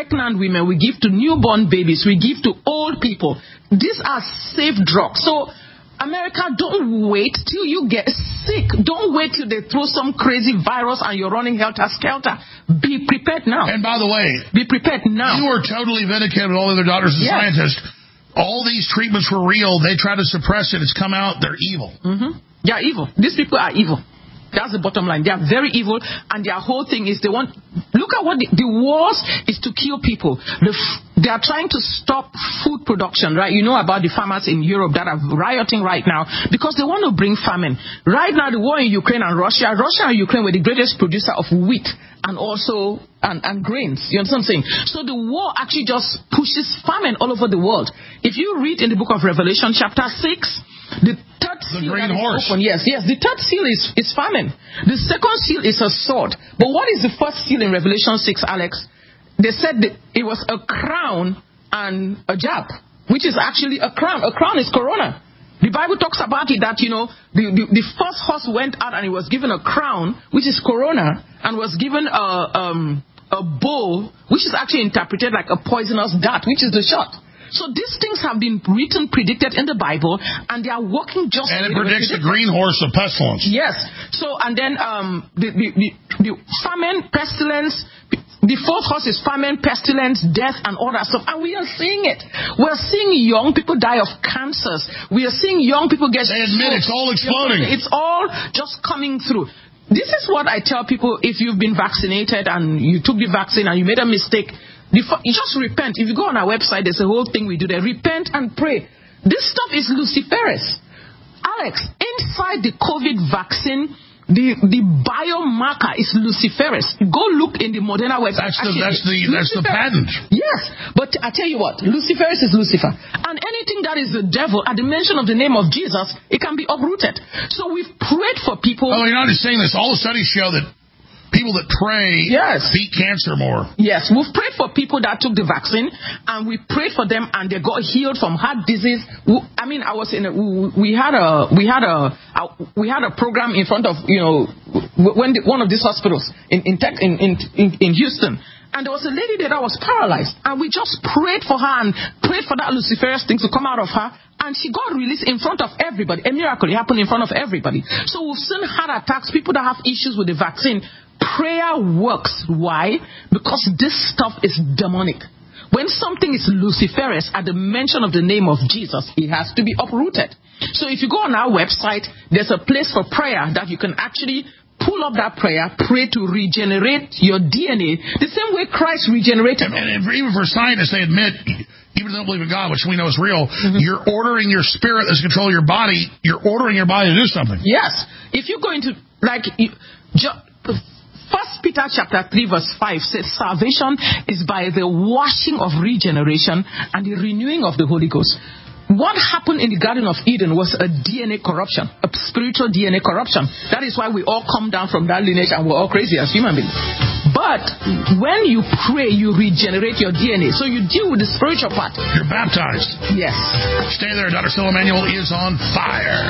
pregnant women, we give to newborn babies, we give to old people. These are safe drugs. So, America, don't wait till you get sick. Don't wait till they throw some crazy virus and you're running helter-skelter. Be prepared now. And by the way, be prepared now. You are totally vindicated with all the other doctors and yes. scientists. All these treatments were real. They try to suppress it. It's come out. They're evil. Mm-hmm. They are evil. These people are evil. That's the bottom line. They are very evil, and their whole thing is they want... Look at what the, the wars is to kill people. The, they are trying to stop food production, right? You know about the farmers in Europe that are rioting right now because they want to bring famine. Right now, the war in Ukraine and Russia, Russia and Ukraine were the greatest producer of wheat and also and, and grains. You understand what I'm saying? So the war actually just pushes famine all over the world. If you read in the book of Revelation, chapter six, the third the seal green that horse. Is open, yes, yes. The third seal is, is famine. The second seal is a sword. But what is the first seal in Revelation six, Alex? They said that it was a crown and a jab, which is actually a crown. A crown is corona. The Bible talks about it that, you know, the, the, the first horse went out and he was given a crown, which is corona, and was given a, um, a bow, which is actually interpreted like a poisonous dart, which is the shot. So these things have been written, predicted in the Bible, and they are working just... And it predicts the green horse of pestilence. Yes. So, and then um, the, the, the, the famine, pestilence, the fourth horse is famine, pestilence, death, and all that stuff. And we are seeing it. We are seeing young people die of cancers. We are seeing young people get... They admit it's all exploding. It's all just coming through. This is what I tell people if you've been vaccinated and you took the vaccine and you made a mistake... You just repent. If you go on our website, there's a whole thing we do there. Repent and pray. This stuff is luciferase. Alex, inside the COVID vaccine, the, the biomarker is luciferase. Go look in the Moderna website. That's the, that's the, that's the patent. Yes. But I tell you what, luciferase is Lucifer. And anything that is the devil, at the mention of the name of Jesus, it can be uprooted. So we've prayed for people. Oh, you're not just saying this. All the studies show that people that pray yes. beat cancer more. Yes, we've prayed for people that took the vaccine, and we prayed for them, and they got healed from heart disease. I mean, I was in a, we had a we had a, a we had a program in front of you know when the, one of these hospitals in in, tech, in in in Houston. And there was a lady there that was paralyzed, and we just prayed for her and prayed for that luciferase thing to come out of her, and she got released in front of everybody. A miracle, it happened in front of everybody. So we've seen heart attacks, people that have issues with the vaccine. Prayer works. Why? Because this stuff is demonic. When something is luciferase at the mention of the name of Jesus, it has to be uprooted. So if you go on our website, there's a place for prayer that you can actually pull up that prayer, pray to regenerate your D N A, the same way Christ regenerated. And, and even for scientists, they admit, even though they don't believe in God, which we know is real, mm-hmm. you're ordering your spirit that's controlling your body, you're ordering your body to do something. Yes. If you go into, like, you, ju- First Peter chapter three verse five says salvation is by the washing of regeneration and the renewing of the Holy Ghost. What happened in the Garden of Eden was a D N A corruption, a spiritual D N A corruption. That is why we all come down from that lineage and we're all crazy as human beings. But when you pray, you regenerate your D N A. So you deal with the spiritual part. You're baptized. Yes. Stay there. Doctor Phil Emanuel is on fire.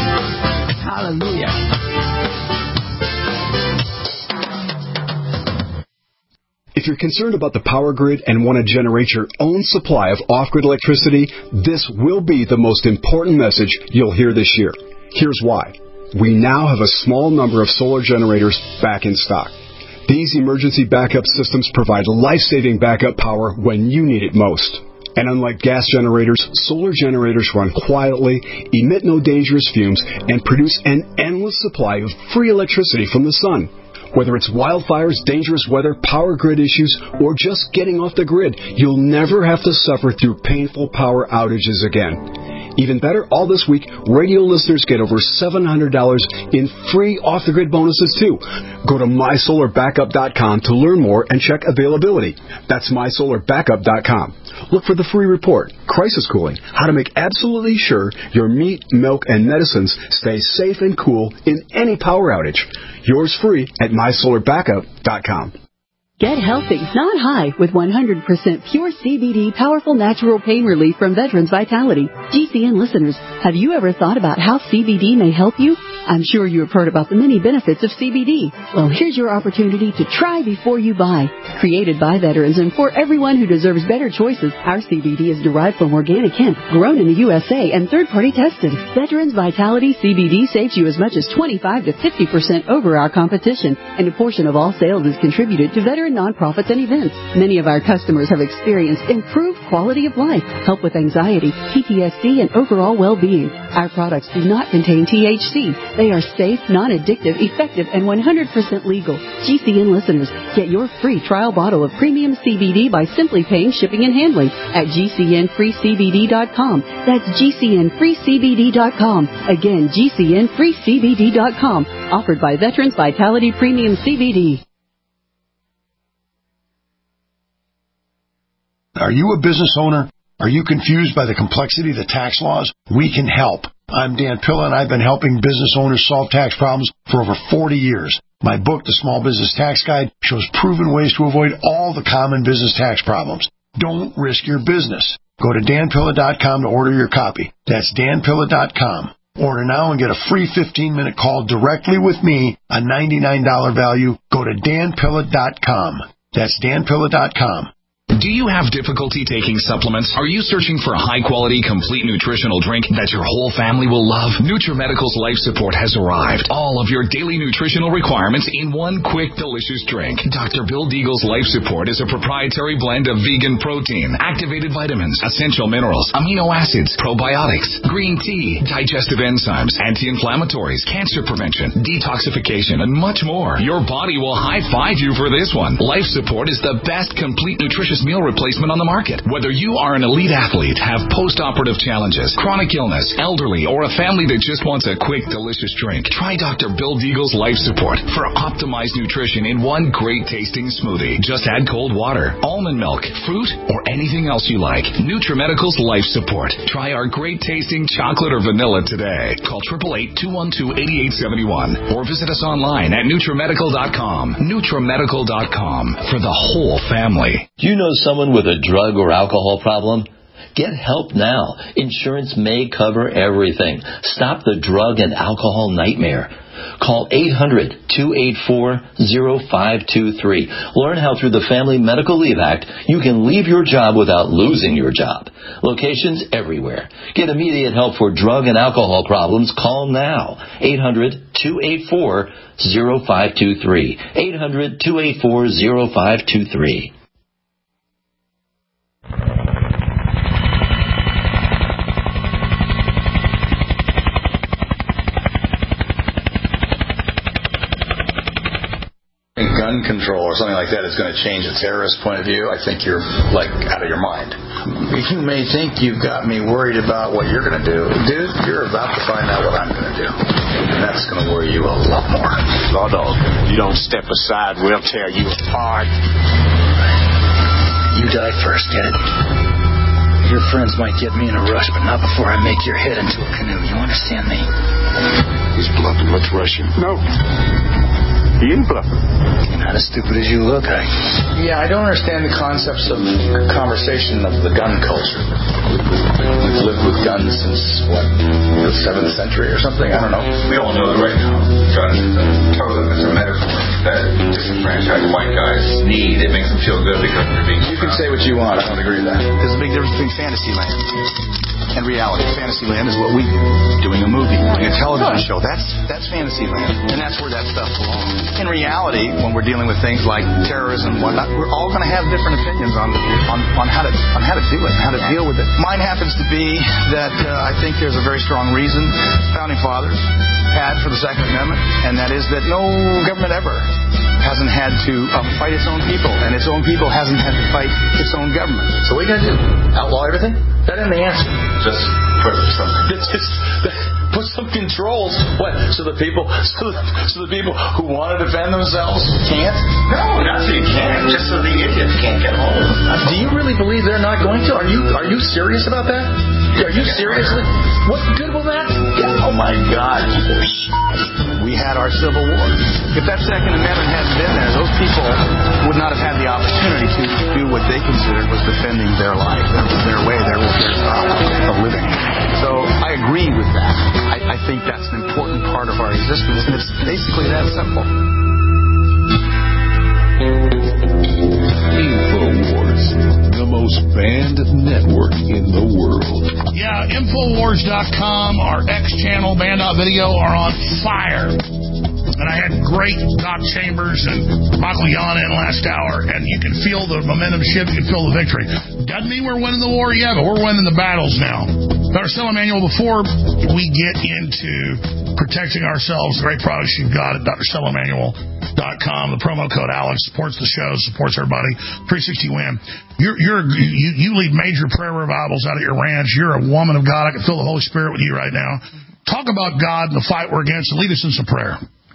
Hallelujah. If you're concerned about the power grid and want to generate your own supply of off-grid electricity, this will be the most important message you'll hear this year. Here's why. We now have a small number of solar generators back in stock. These emergency backup systems provide life-saving backup power when you need it most. And unlike gas generators, solar generators run quietly, emit no dangerous fumes, and produce an endless supply of free electricity from the sun. Whether it's wildfires, dangerous weather, power grid issues, or just getting off the grid, you'll never have to suffer through painful power outages again. Even better, all this week, radio listeners get over seven hundred dollars in free off-the-grid bonuses, too. Go to my solar backup dot com to learn more and check availability. That's my solar backup dot com. Look for the free report, Crisis Cooling, how to make absolutely sure your meat, milk, and medicines stay safe and cool in any power outage. Yours free at my solar backup dot com. Get healthy, not high, with one hundred percent pure C B D powerful natural pain relief from Veterans Vitality. G C N listeners, have you ever thought about how C B D may help you? I'm sure you have heard about the many benefits of C B D. Well, here's your opportunity to try before you buy. Created by veterans and for everyone who deserves better choices, our C B D is derived from organic hemp, grown in the U S A and third-party tested. Veterans Vitality C B D saves you as much as twenty-five to fifty percent over our competition, and a portion of all sales is contributed to veteran nonprofits and events. Many of our customers have experienced improved quality of life, help with anxiety, P T S D, and overall well-being. Our products do not contain T H C. They are safe, non-addictive, effective, and one hundred percent legal. G C N listeners, get your free trial bottle of premium C B D by simply paying shipping and handling at G C N free C B D dot com. That's G C N free C B D dot com. Again, G C N free C B D dot com. Offered by Veterans Vitality Premium C B D. Are you a business owner? Are you confused by the complexity of the tax laws? We can help. I'm Dan Pilla, and I've been helping business owners solve tax problems for over forty years. My book, The Small Business Tax Guide, shows proven ways to avoid all the common business tax problems. Don't risk your business. Go to Dan Pilla dot com to order your copy. That's Dan Pilla dot com. Order now and get a free fifteen-minute call directly with me, a ninety-nine dollars value. Go to Dan Pilla dot com. That's Dan Pilla dot com. Do you have difficulty taking supplements? Are you searching for a high-quality, complete nutritional drink that your whole family will love? NutriMedical's Life Support has arrived. All of your daily nutritional requirements in one quick, delicious drink. Doctor Bill Deagle's Life Support is a proprietary blend of vegan protein, activated vitamins, essential minerals, amino acids, probiotics, green tea, digestive enzymes, anti-inflammatories, cancer prevention, detoxification, and much more. Your body will high-five you for this one. Life Support is the best complete nutritious meal replacement on the market. Whether you are an elite athlete, have post-operative challenges, chronic illness, elderly, or a family that just wants a quick, delicious drink, try Doctor Bill Deagle's Life Support for optimized nutrition in one great-tasting smoothie. Just add cold water, almond milk, fruit, or anything else you like. NutriMedical's Life Support. Try our great-tasting chocolate or vanilla today. Call eight eight eight, two one two, eight eight seven one or visit us online at NutriMedical dot com. NutriMedical dot com for the whole family. Do you know someone with a drug or alcohol problem? Get help now. Insurance may cover everything. Stop the drug and alcohol nightmare. Call eight hundred, two eight four, zero five two three. Learn how through the Family Medical Leave Act you can leave your job without losing your job. Locations everywhere. Get immediate help for drug and alcohol problems. Call now. eight hundred, two eight four, zero five two three. eight hundred, two eight four, zero five two three. Gun control or something like that is going to change a terrorist point of view, I think you're, like, out of your mind. You may think you've got me worried about what you're going to do. Dude, you're about to find out what I'm going to do. And that's going to worry you a lot more. Law Dog, you don't step aside, we'll tear you apart. You die first, get it? Your friends might get me in a rush, but not before I make your head into a canoe. You understand me? He's bluffing. Let's rush him. No. He ain't bluffing. You're not as stupid as you look, I. Yeah, I don't understand the concepts of conversation of the gun culture. We've lived with guns since, what, the seventh century or something? I don't know. We all know that right now. Guns is a totem, it's a metaphor that disenfranchised white guys need. It makes them feel good because they're being... You can say what you want. I don't agree with that. There's a big difference between Fantasyland and reality. Fantasyland is what we do. Doing a movie, doing a television show. That's that's Fantasyland. And that's where that stuff belongs. In reality, when we're dealing with things like terrorism and whatnot, we're all going to have different opinions on on, on how to on how to do it, how to deal with it. Mine happens to be that uh, I think there's a very strong reason Founding Fathers had for the Second Amendment, and that is that no government ever hasn't had to um, fight its own people, and its own people hasn't had to fight its own government. So what are you going to do? Outlaw everything? That isn't the answer. Just put something. Just put some controls. What? So the people, so the, so the people who want to defend themselves can't? No, not so you can't. Just so the idiots can't get home. Do you really believe they're not going to? Are you Are you serious about that? Are you seriously? What good will that? Oh my God! We had our Civil War. If that Second Amendment hadn't been there, those people would not have had the opportunity to do what they considered was defending their life, their, their way, their, their style of living. So I agree with that. I, I think that's an important part of our resistance, and it's basically that simple. InfoWars, the most banned network in the world. Yeah, Infowars dot com, our X channel, Band Video are on fire. And I had great Doc Chambers and Michael Yana in last hour, and you can feel the momentum shift, you can feel the victory. Doesn't mean we're winning the war yet, but we're winning the battles now. Doctor Stella Manuel, before we get into protecting ourselves, the great products you've got at Dr Stella Manuel dot com, the promo code Alex supports the show, supports everybody. three sixty win. You're, you're, you, you lead major prayer revivals out at your ranch. You're a woman of God. I can feel the Holy Spirit with you right now. Talk about God and the fight we're against, and lead us in some prayer.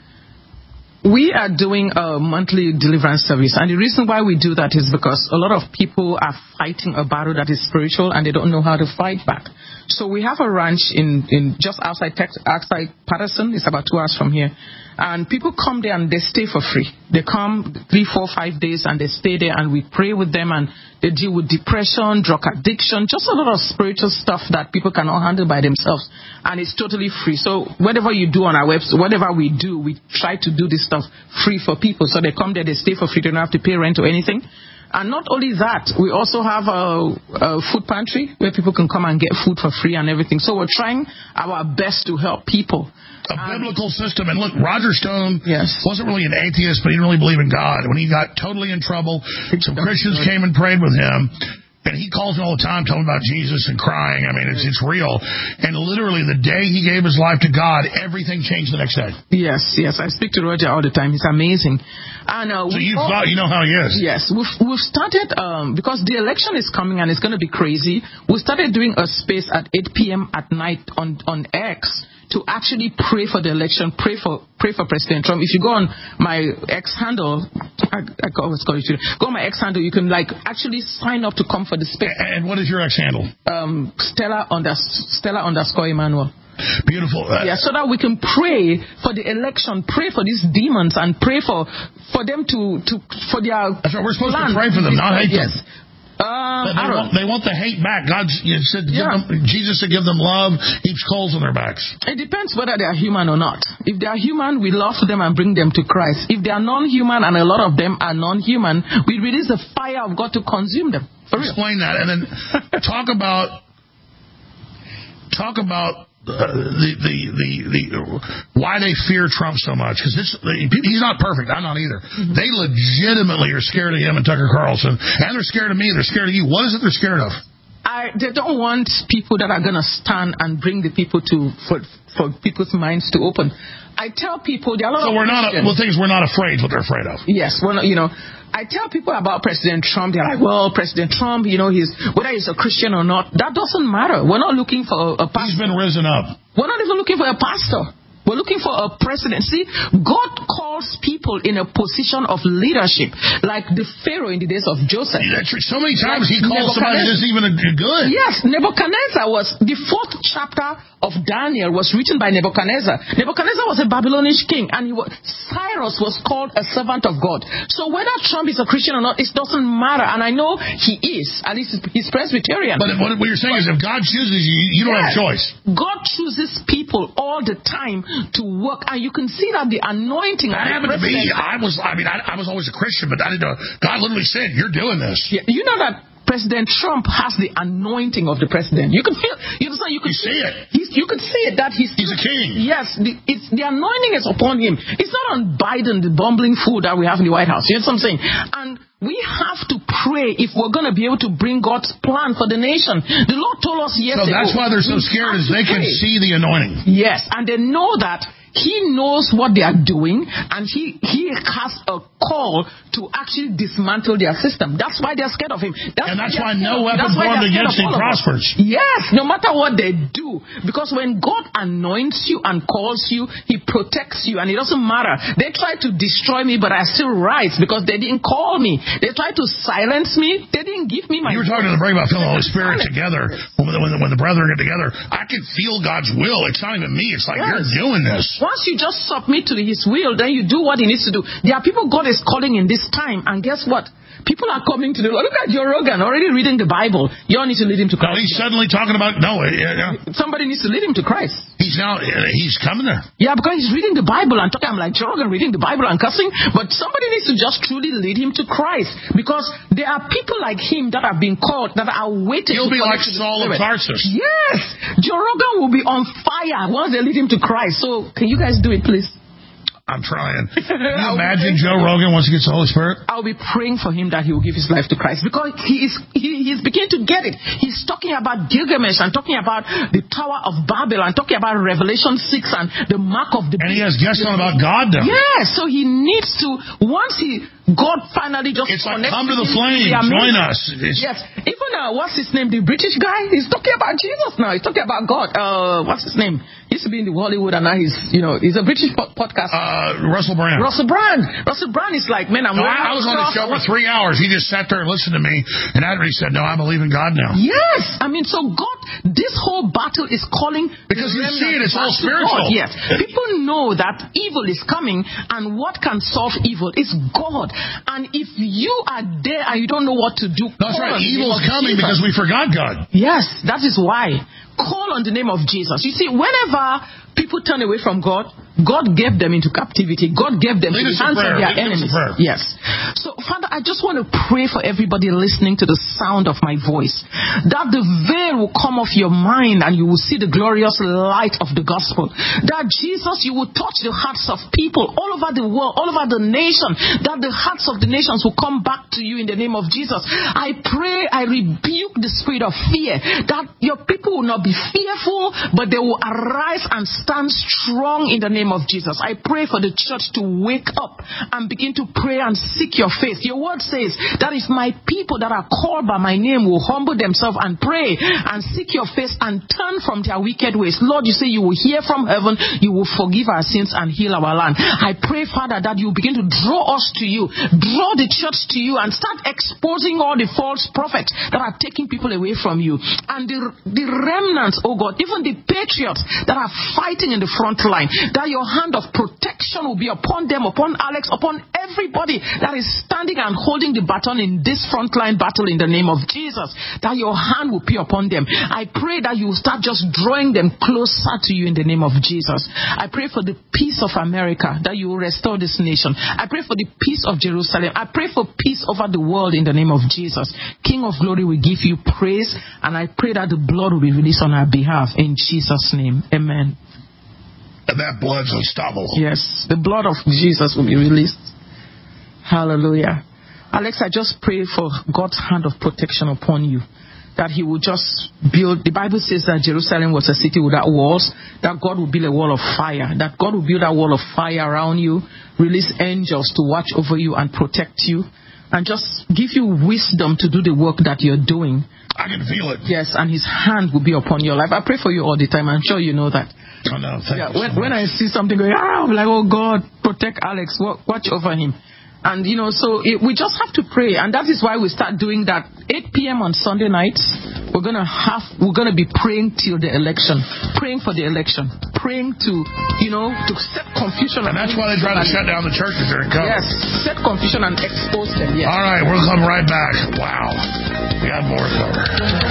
We are doing a monthly deliverance service, and the reason why we do that is because a lot of people are fighting a battle that is spiritual, and they don't know how to fight back. So we have a ranch in, in just outside Texas, outside Patterson. It's about two hours from here. And people come there and they stay for free. They come three, four, five days and they stay there, and we pray with them, and they deal with depression, drug addiction, just a lot of spiritual stuff that people cannot handle by themselves. And it's totally free. So whatever you do on our website, whatever we do, we try to do this stuff free for people. So they come there, they stay for free, they don't have to pay rent or anything. And not only that, we also have a, a food pantry where people can come and get food for free and everything. So we're trying our best to help people. A biblical system. And look, Roger Stone yes. wasn't really an atheist, but he didn't really believe in God. When he got totally in trouble, some Christians came and prayed with him. And he calls me all the time, telling about Jesus and crying. I mean, it's it's real. And literally, the day he gave his life to God, everything changed the next day. Yes, yes. I speak to Roger all the time. He's amazing. And uh, so you thought you know how he is. Yes, we've we've started um, because the election is coming and it's going to be crazy. We started doing a space at eight p.m. at night on on X to actually pray for the election, pray for pray for President Trump. If you go on my X handle, I, I always call it you. Go on my X handle, you can like actually sign up to come for the space. And what is your X handle? Um, Stella under Stella underscore Emmanuel. Beautiful. Uh, yeah, so that we can pray for the election, pray for these demons, and pray for for them to to for their. That's what we're supposed plan. to pray for them, not hate yes. them. Um, they, want, they want the hate back. God you said, give yeah. them, Jesus said, give them love, heaps coals on their backs. It depends whether they are human or not. If they are human, we love them and bring them to Christ. If they are non-human, and a lot of them are non-human, we release the fire of God to consume them. For Explain real. that, and then talk about talk about. Uh, the, the the the why they fear Trump so much, because he's not perfect. I'm not either. Mm-hmm. They legitimately are scared of him and Tucker Carlson, and they're scared of me. They're scared of you. What is it they're scared of? I, they don't want people that are going to stand and bring the people to for for people's minds to open. I tell people there are a lot so of we're not. Well, things we're not afraid. What they're afraid of. Yes, we're not, you know. I tell people about President Trump. They're like, well, President Trump, you know, he's whether he's a Christian or not, that doesn't matter. We're not looking for a, a pastor. He's been risen up. We're not even looking for a pastor. We're looking for a president. See, God calls people in a position of leadership, like the Pharaoh in the days of Joseph. Yeah, so many times like he calls somebody that's even a good. Yes, Nebuchadnezzar was, the fourth chapter of Daniel was written by Nebuchadnezzar. Nebuchadnezzar was a Babylonian king, and he was, Cyrus was called a servant of God. So whether Trump is a Christian or not, it doesn't matter. And I know he is, at least he's Presbyterian. But what you're saying is if God chooses you, you don't yes, have a choice. God chooses people all the time to work, and you can see that the anointing. That happened to me. I was, I mean, I, I was always a Christian, but I didn't know. God literally said, "You're doing this." Yeah, you know that President Trump has the anointing of the president. You can feel, you understand? You can you see it. He's, you can see it that he's he's a king. Yes, the, it's the anointing is upon him. It's not on Biden, the bumbling fool that we have in the White House. You know what I'm saying? And we have to pray if we're going to be able to bring God's plan for the nation. The Lord told us yesterday. So that's why they're so scared, is they can see the anointing. Yes, and they know that He knows what they are doing, and he, he has a call to actually dismantle their system. That's why they're scared of him. That's and that's why no weapon formed against him prospers. Yes, no matter what they do. Because when God anoints you and calls you, He protects you, and it doesn't matter. They tried to destroy me, but I still rise because they didn't call me. They tried to silence me. They didn't give me my... You were talking to the break about feeling the Holy Spirit together. When the, when, the, when the brethren get together, I can feel God's will. It's not even me. It's like, yes, you're doing this. Once you just submit to His will, then you do what He needs to do. There are people God is calling in this time, and guess what? People are coming to the Lord. Look at Joe Rogan already reading the Bible. You all need to lead him to Christ. No, he's suddenly talking about no. Yeah, yeah. Somebody needs to lead him to Christ. He's now he's coming there. Yeah, because he's reading the Bible and talking. I'm like Joe Rogan reading the Bible and cussing, but somebody needs to just truly lead him to Christ, because there are people like him that have been called that are waiting. He'll to be like to Saul of Tarsus. Yes, Joe Rogan will be on fire once they lead him to Christ. So can you guys do it, please? I'm trying. Can you imagine Joe Rogan once he gets the Holy Spirit? I'll be praying for him that he will give his life to Christ, because he is he, he's beginning to get it. He's talking about Gilgamesh and talking about the Tower of Babel and talking about Revelation six and the mark of the beast. And he has guests on about God now. Yeah, so he needs to, once he, God finally just It's like, come to the flame, join us. It's, yes, even, uh, what's his name, the British guy, he's talking about Jesus now. He's talking about God. Uh, what's his name? He used to be in the Hollywood, and now he's, you know, he's a British po- podcast. Uh, Russell Brand. Russell Brand. Russell Brand is like, man, I'm. No, I, I was on the show for three hours. He just sat there and listened to me, and after he said, "No, I believe in God now." Yes, I mean, so God, this whole battle is calling because you see it. It's all spiritual. God. Yes, people know that evil is coming, and what can solve evil is God. And if you are there and you don't know what to do, that's right. Evil is coming because we forgot God. Yes, that is why. Call on the name of Jesus. You see, whenever people turn away from God, God gave them into captivity. God gave them Lead to the hands of their enemies. Yes. So, Father, I just want to pray for everybody listening to the sound of my voice, that the veil will come off your mind and you will see the glorious light of the gospel. That, Jesus, you will touch the hearts of people all over the world, all over the nation, that the hearts of the nations will come back to you in the name of Jesus. I pray, I rebuke the spirit of fear, that your people will not be fearful, but they will arise and stand strong in the name of Jesus. I pray for the church to wake up and begin to pray and seek your face. Your word says that if my people that are called by my name will humble themselves and pray and seek your face and turn from their wicked ways, Lord, you say you will hear from heaven, you will forgive our sins and heal our land. I pray, Father, that you begin to draw us to you, draw the church to you, and start exposing all the false prophets that are taking people away from you. And the, the remnants, oh God, even the patriots that are fighting in the front line, that your hand of protection will be upon them, upon Alex, upon everybody that is standing and holding the baton in this frontline battle in the name of Jesus, that your hand will be upon them. I pray that you will start just drawing them closer to you in the name of Jesus. I pray for the peace of America, that you will restore this nation. I pray for the peace of Jerusalem. I pray for peace over the world in the name of Jesus. King of glory, we give you praise, and I pray that the blood will be released on our behalf in Jesus' name. Amen. And that blood's unstoppable. Yes, the blood of Jesus will be released. Hallelujah. Alex, I just pray for God's hand of protection upon you, that he will just build. The Bible says that Jerusalem was a city without walls, that God will build a wall of fire, that God will build a wall of fire around you, release angels to watch over you and protect you, and just give you wisdom to do the work that you're doing. I can feel it. Yes, and his hand will be upon your life. I pray for you all the time. I'm sure you know that. Oh, no, thank yeah, you when, so when I see something going, ah, I'm like, oh God, protect Alex, watch over him. And, you know, so it, we just have to pray. And that is why we start doing that. eight p.m. on Sunday nights, we're going to have, we're going to be praying till the election. Praying for the election. Praying to, you know, to set confusion. And that's why they try to shut down the churches during COVID. Yes, set confusion and expose them. Yes. All right, we'll come right back. Wow. We got more to cover.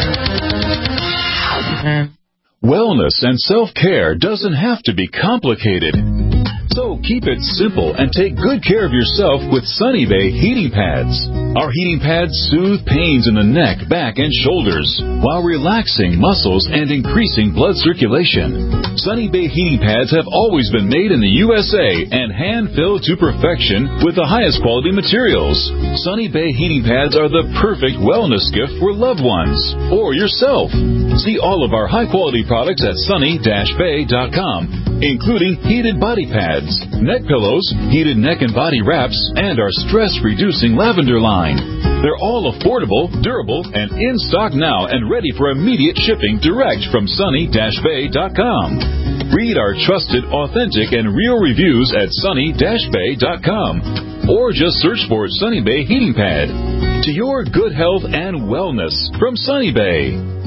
And wellness and self-care doesn't have to be complicated. So keep it simple and take good care of yourself with Sunny Bay heating pads. Our heating pads soothe pains in the neck, back, and shoulders while relaxing muscles and increasing blood circulation. Sunny Bay heating pads have always been made in the U S A and hand-filled to perfection with the highest quality materials. Sunny Bay heating pads are the perfect wellness gift for loved ones or yourself. See all of our high-quality products at sunny dash bay dot com, including heated body pads, neck pillows, heated neck and body wraps, and our stress-reducing lavender line. They're all affordable, durable, and in stock now and ready for immediate shipping direct from sunny dash bay dot com. Read our trusted, authentic, and real reviews at sunny dash bay dot com, or just search for Sunny Bay Heating Pad. To your good health and wellness from Sunny Bay.